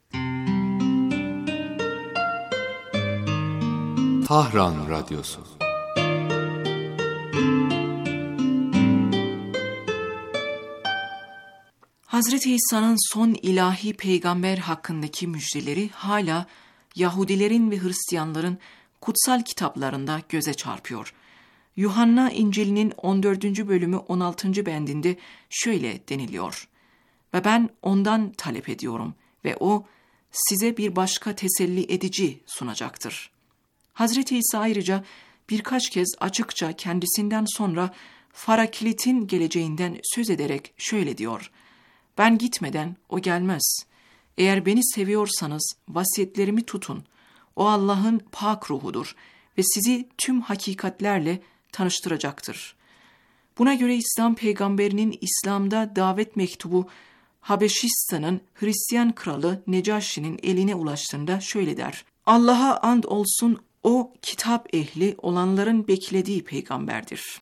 Tahran Radyosu. Hazreti İsa'nın son ilahi peygamber hakkındaki müjdeleri hala Yahudilerin ve Hristiyanların kutsal kitaplarında göze çarpıyor. Yuhanna İncil'inin on dördüncü bölümü on altıncı bendinde şöyle deniliyor: Ve ben ondan talep ediyorum ve o size bir başka teselli edici sunacaktır. Hazreti İsa ayrıca birkaç kez açıkça kendisinden sonra Faraklit'in geleceğinden söz ederek şöyle diyor: Ben gitmeden o gelmez. Eğer beni seviyorsanız vasiyetlerimi tutun. O Allah'ın pak ruhudur ve sizi tüm hakikatlerle tanıştıracaktır. Buna göre İslam peygamberinin İslam'da davet mektubu Habeşistan'ın Hristiyan kralı Necaşi'nin eline ulaştığında şöyle der: Allah'a and olsun, o kitap ehli olanların beklediği peygamberdir.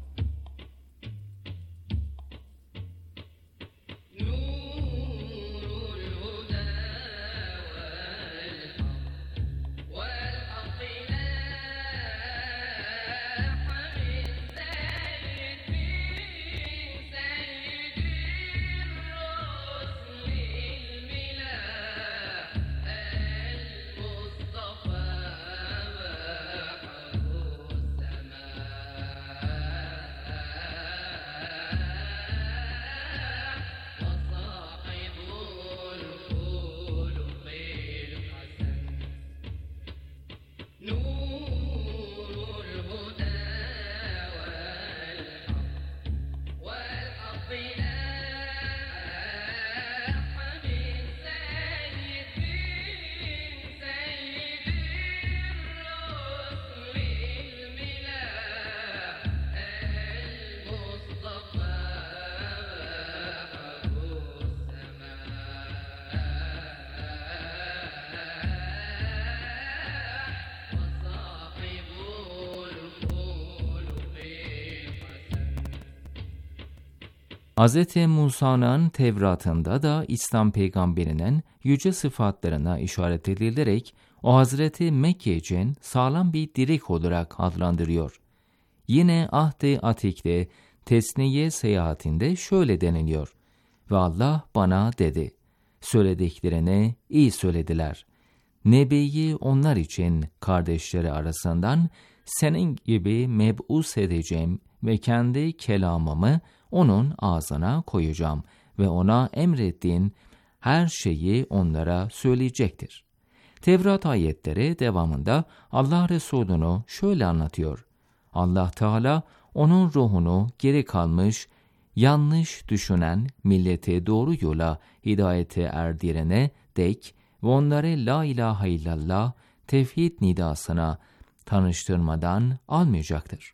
Hz. Musa'nın Tevrat'ında da İslam peygamberinin yüce sıfatlarına işaret edilerek o Hazreti Mekkecin sağlam bir direk olarak adlandırıyor. Yine Ahd-i Atik'te Tesniye seyahatinde şöyle deniliyor: Ve Allah bana dedi, söylediklerini iyi söylediler. Nebi'yi onlar için kardeşleri arasından senin gibi meb'us edeceğim ve kendi kelamımı onun ağzına koyacağım ve ona emrettiğin her şeyi onlara söyleyecektir. Tevrat ayetleri devamında Allah Resulü'nü şöyle anlatıyor: Allah Teala onun ruhunu geri kalmış, yanlış düşünen milleti doğru yola hidayete erdirene dek ve onları la ilahe illallah tevhid nidasına tanıştırmadan almayacaktır.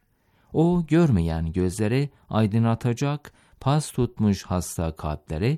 O görmeyen gözlere aydınlatacak, pas tutmuş hasta kalpleri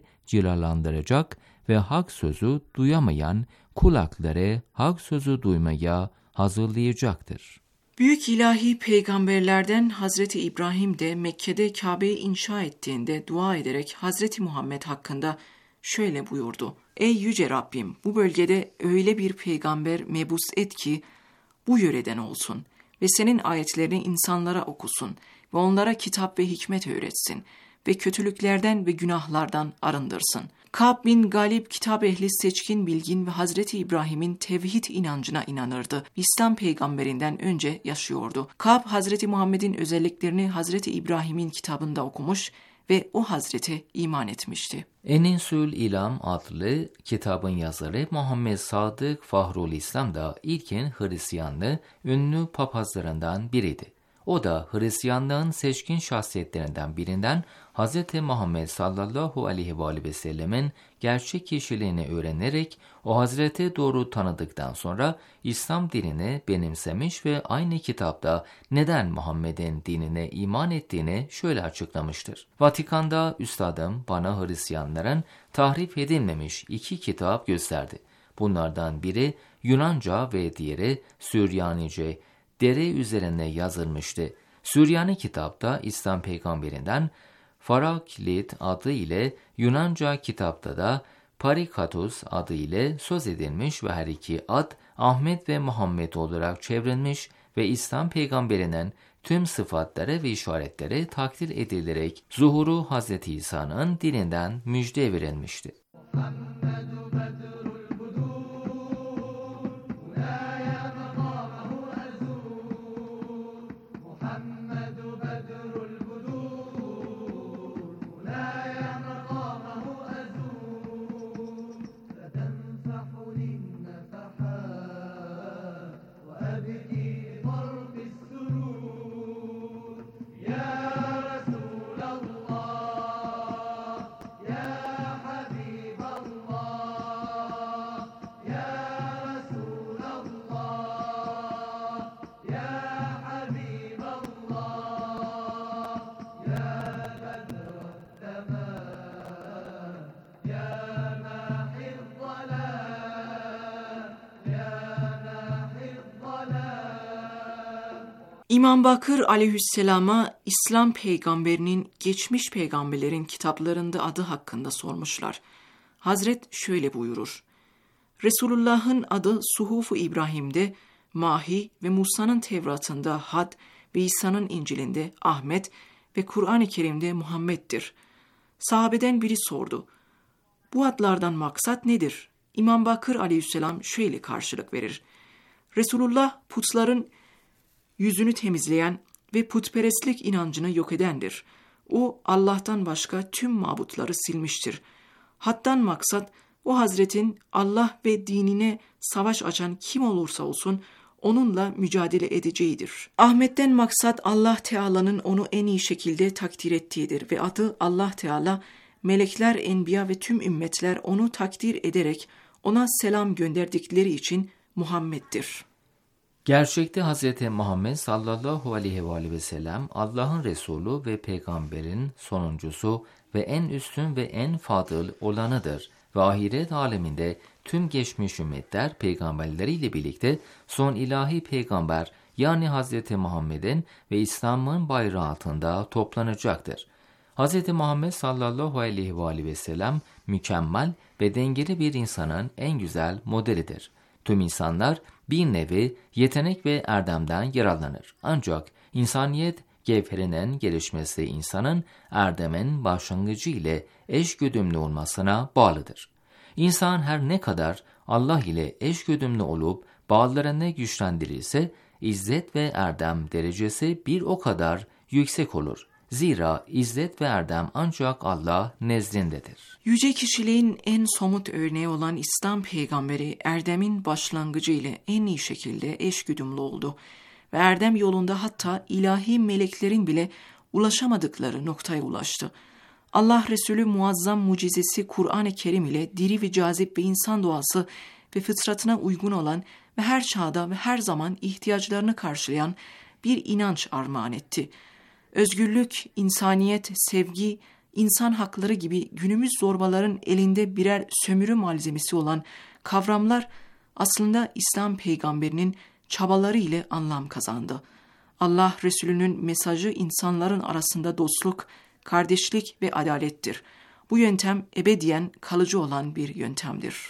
cilalandıracak ve hak sözü duyamayan kulakları hak sözü duymaya hazırlayacaktır. Büyük ilahi peygamberlerden Hazreti İbrahim de Mekke'de Kabe'yi inşa ettiğinde dua ederek Hazreti Muhammed hakkında şöyle buyurdu: Ey yüce Rabbim, bu bölgede öyle bir peygamber mebus et ki bu yöreden olsun ve senin ayetlerini insanlara okusun ve onlara kitap ve hikmet öğretsin ve kötülüklerden ve günahlardan arındırsın. Ka'b bin Galib kitap ehli seçkin bilgin ve Hazreti İbrahim'in tevhid inancına inanırdı. İslam peygamberinden önce yaşıyordu. Ka'b Hazreti Muhammed'in özelliklerini Hazreti İbrahim'in kitabında okumuş ve o Hazrete iman etmişti. Enisül İlam adlı kitabın yazarı Muhammed Sadık Fahrul İslam da ilkin Hristiyanlı ünlü papazlarından biriydi. O da Hristiyanlığın seçkin şahsiyetlerinden birinden Hz. Muhammed sallallahu aleyhi ve sellemin gerçek kişiliğini öğrenerek o Hazreti doğru tanıdıktan sonra İslam dinini benimsemiş ve aynı kitapta neden Muhammed'in dinine iman ettiğini şöyle açıklamıştır. Vatikan'da üstadım bana Hristiyanların tahrif edilmemiş iki kitap gösterdi. Bunlardan biri Yunanca ve diğeri Süryanice, dere üzerine yazılmıştı. Süryani kitapta İslam peygamberinden Faraklit adı ile, Yunanca kitapta da Parikatus adı ile söz edilmiş ve her iki ad Ahmet ve Muhammed olarak çevrilmiş ve İslam peygamberinin tüm sıfatları ve işaretleri takdir edilerek zuhuru Hazreti İsa'nın dilinden müjde verilmişti. İmam Bakır aleyhisselama İslam peygamberinin geçmiş peygamberlerin kitaplarında adı hakkında sormuşlar. Hazret şöyle buyurur: Resulullah'ın adı Suhuf-u İbrahim'de Mahi ve Musa'nın Tevrat'ında Had ve İsa'nın İncil'inde Ahmet ve Kur'an-ı Kerim'de Muhammed'dir. Sahabeden biri sordu: Bu adlardan maksat nedir? İmam Bakır aleyhisselam şöyle karşılık verir: Resulullah putların yüzünü temizleyen ve putperestlik inancını yok edendir. O Allah'tan başka tüm mabutları silmiştir. Had'dan maksat o Hazretin Allah ve dinine savaş açan kim olursa olsun onunla mücadele edeceğidir. Ahmet'ten maksat Allah Teala'nın onu en iyi şekilde takdir ettiğidir ve adı Allah Teala, melekler, enbiya ve tüm ümmetler onu takdir ederek ona selam gönderdikleri için Muhammed'dir. Gerçekte Hz. Muhammed sallallahu aleyhi ve sellem Allah'ın Resulü ve peygamberin sonuncusu ve en üstün ve en fadıl olanıdır ve ahiret aleminde tüm geçmiş ümmetler peygamberleriyle birlikte son ilahi peygamber yani Hz. Muhammed'in ve İslam'ın bayrağı altında toplanacaktır. Hz. Muhammed sallallahu aleyhi ve sellem mükemmel ve dengeli bir insanın en güzel modelidir. Tüm insanlar bir nevi yetenek ve erdemden yararlanır. Ancak insaniyet gevherinin gelişmesi insanın erdemin başlangıcı ile eşgüdümlü olmasına bağlıdır. İnsan her ne kadar Allah ile eşgüdümlü olup bağlarını güçlendirirse, izzet ve erdem derecesi bir o kadar yüksek olur. Zira izzet ve erdem ancak Allah nezdindedir. Yüce kişiliğin en somut örneği olan İslam peygamberi erdemin başlangıcı ile en iyi şekilde eşgüdümlü oldu ve erdem yolunda hatta ilahi meleklerin bile ulaşamadıkları noktaya ulaştı. Allah Resulü muazzam mucizesi Kur'an-ı Kerim ile diri ve cazip ve insan doğası ve fıtratına uygun olan ve her çağda ve her zaman ihtiyaçlarını karşılayan bir inanç armağan etti. Özgürlük, insaniyet, sevgi, insan hakları gibi günümüz zorbaların elinde birer sömürü malzemesi olan kavramlar aslında İslam peygamberinin çabaları ile anlam kazandı. Allah Resulü'nün mesajı insanların arasında dostluk, kardeşlik ve adalettir. Bu yöntem ebediyen kalıcı olan bir yöntemdir.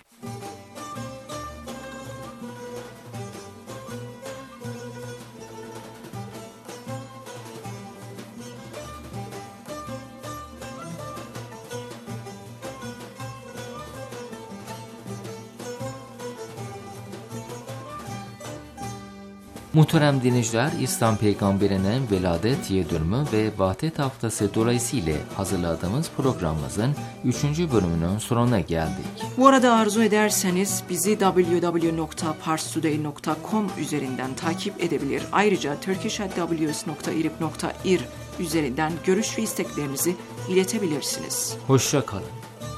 Muhterem dinleyiciler, İslam peygamberinin veladet yedürmü ve vahdet haftası dolayısıyla hazırladığımız programımızın üçüncü bölümünün sonuna geldik. Bu arada arzu ederseniz bizi double-u double-u double-u nokta pars today nokta com üzerinden takip edebilir. Ayrıca turkish at w s nokta irib nokta ir üzerinden görüş ve isteklerinizi iletebilirsiniz. Hoşça kalın.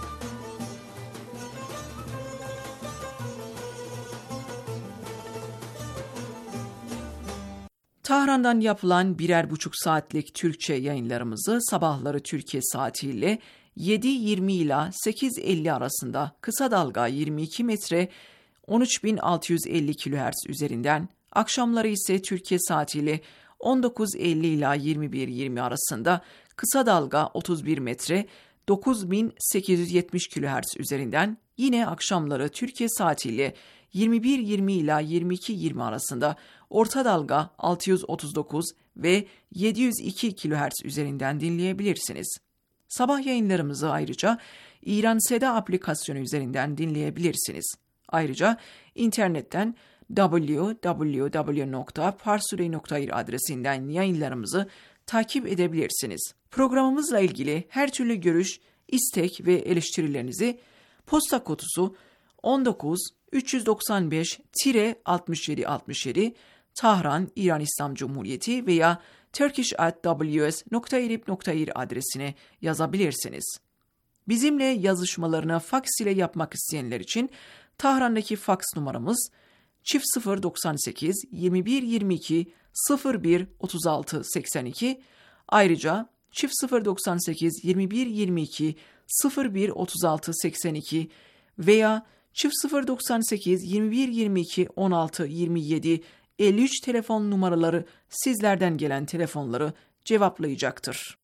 Tahran'dan yapılan birer buçuk saatlik Türkçe yayınlarımızı sabahları Türkiye saatiyle yedi yirmi ila sekiz elli arasında kısa dalga yirmi iki metre on üç bin altı yüz elli kilohertz üzerinden, akşamları ise Türkiye saatiyle on dokuz elli ila yirmi bir yirmi arasında kısa dalga otuz bir metre dokuz bin sekiz yüz yetmiş kilohertz üzerinden, yine akşamları Türkiye saatiyle yirmi bir yirmi ila yirmi iki yirmi arasında orta dalga altı yüz otuz dokuz ve yedi yüz iki kilohertz üzerinden dinleyebilirsiniz. Sabah yayınlarımızı ayrıca İran Seda aplikasyonu üzerinden dinleyebilirsiniz. Ayrıca internetten double-u double-u double-u nokta pars today nokta ir adresinden yayınlarımızı takip edebilirsiniz. Programımızla ilgili her türlü görüş, istek ve eleştirilerinizi posta kutusu on dokuz üç yüz doksan beş altmış yedi altmış yedi Tahran, İran İslam Cumhuriyeti veya turkish at w s nokta irib nokta ir adresine yazabilirsiniz. Bizimle yazışmalarını faks ile yapmak isteyenler için Tahran'daki faks numaramız çift sıfır doksan sekiz yirmi bir yirmi iki sıfır bir otuz altı seksen iki, ayrıca çift sıfır doksan sekiz yirmi bir yirmi iki sıfır bir otuz altı seksen iki veya çift sıfır doksan sekiz yirmi bir yirmi iki on altı yirmi yedi elli üç telefon numaraları sizlerden gelen telefonları cevaplayacaktır.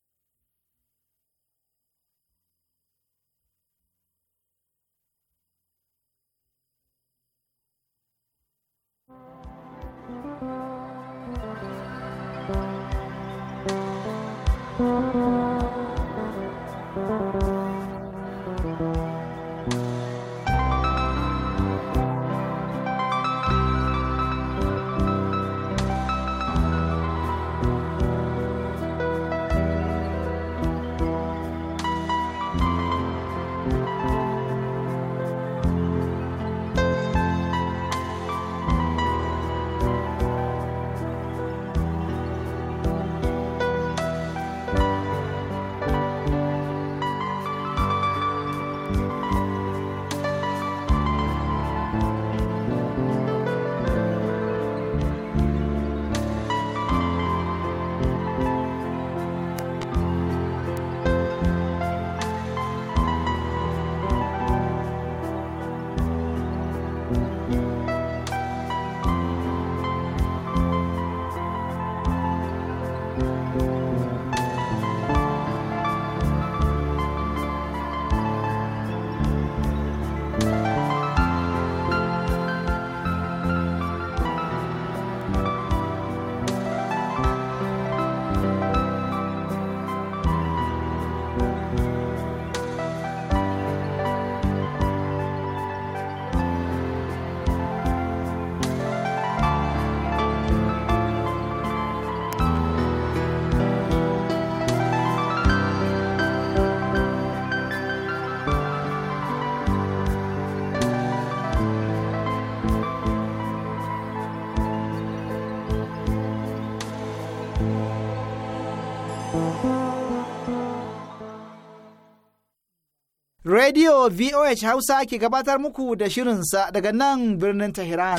Radio V O H Hausa ke gabatar muku da shirinsa daga nan birnin Tehran.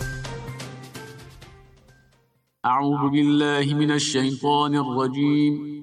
أعوذ بالله من الشيطان الرجيم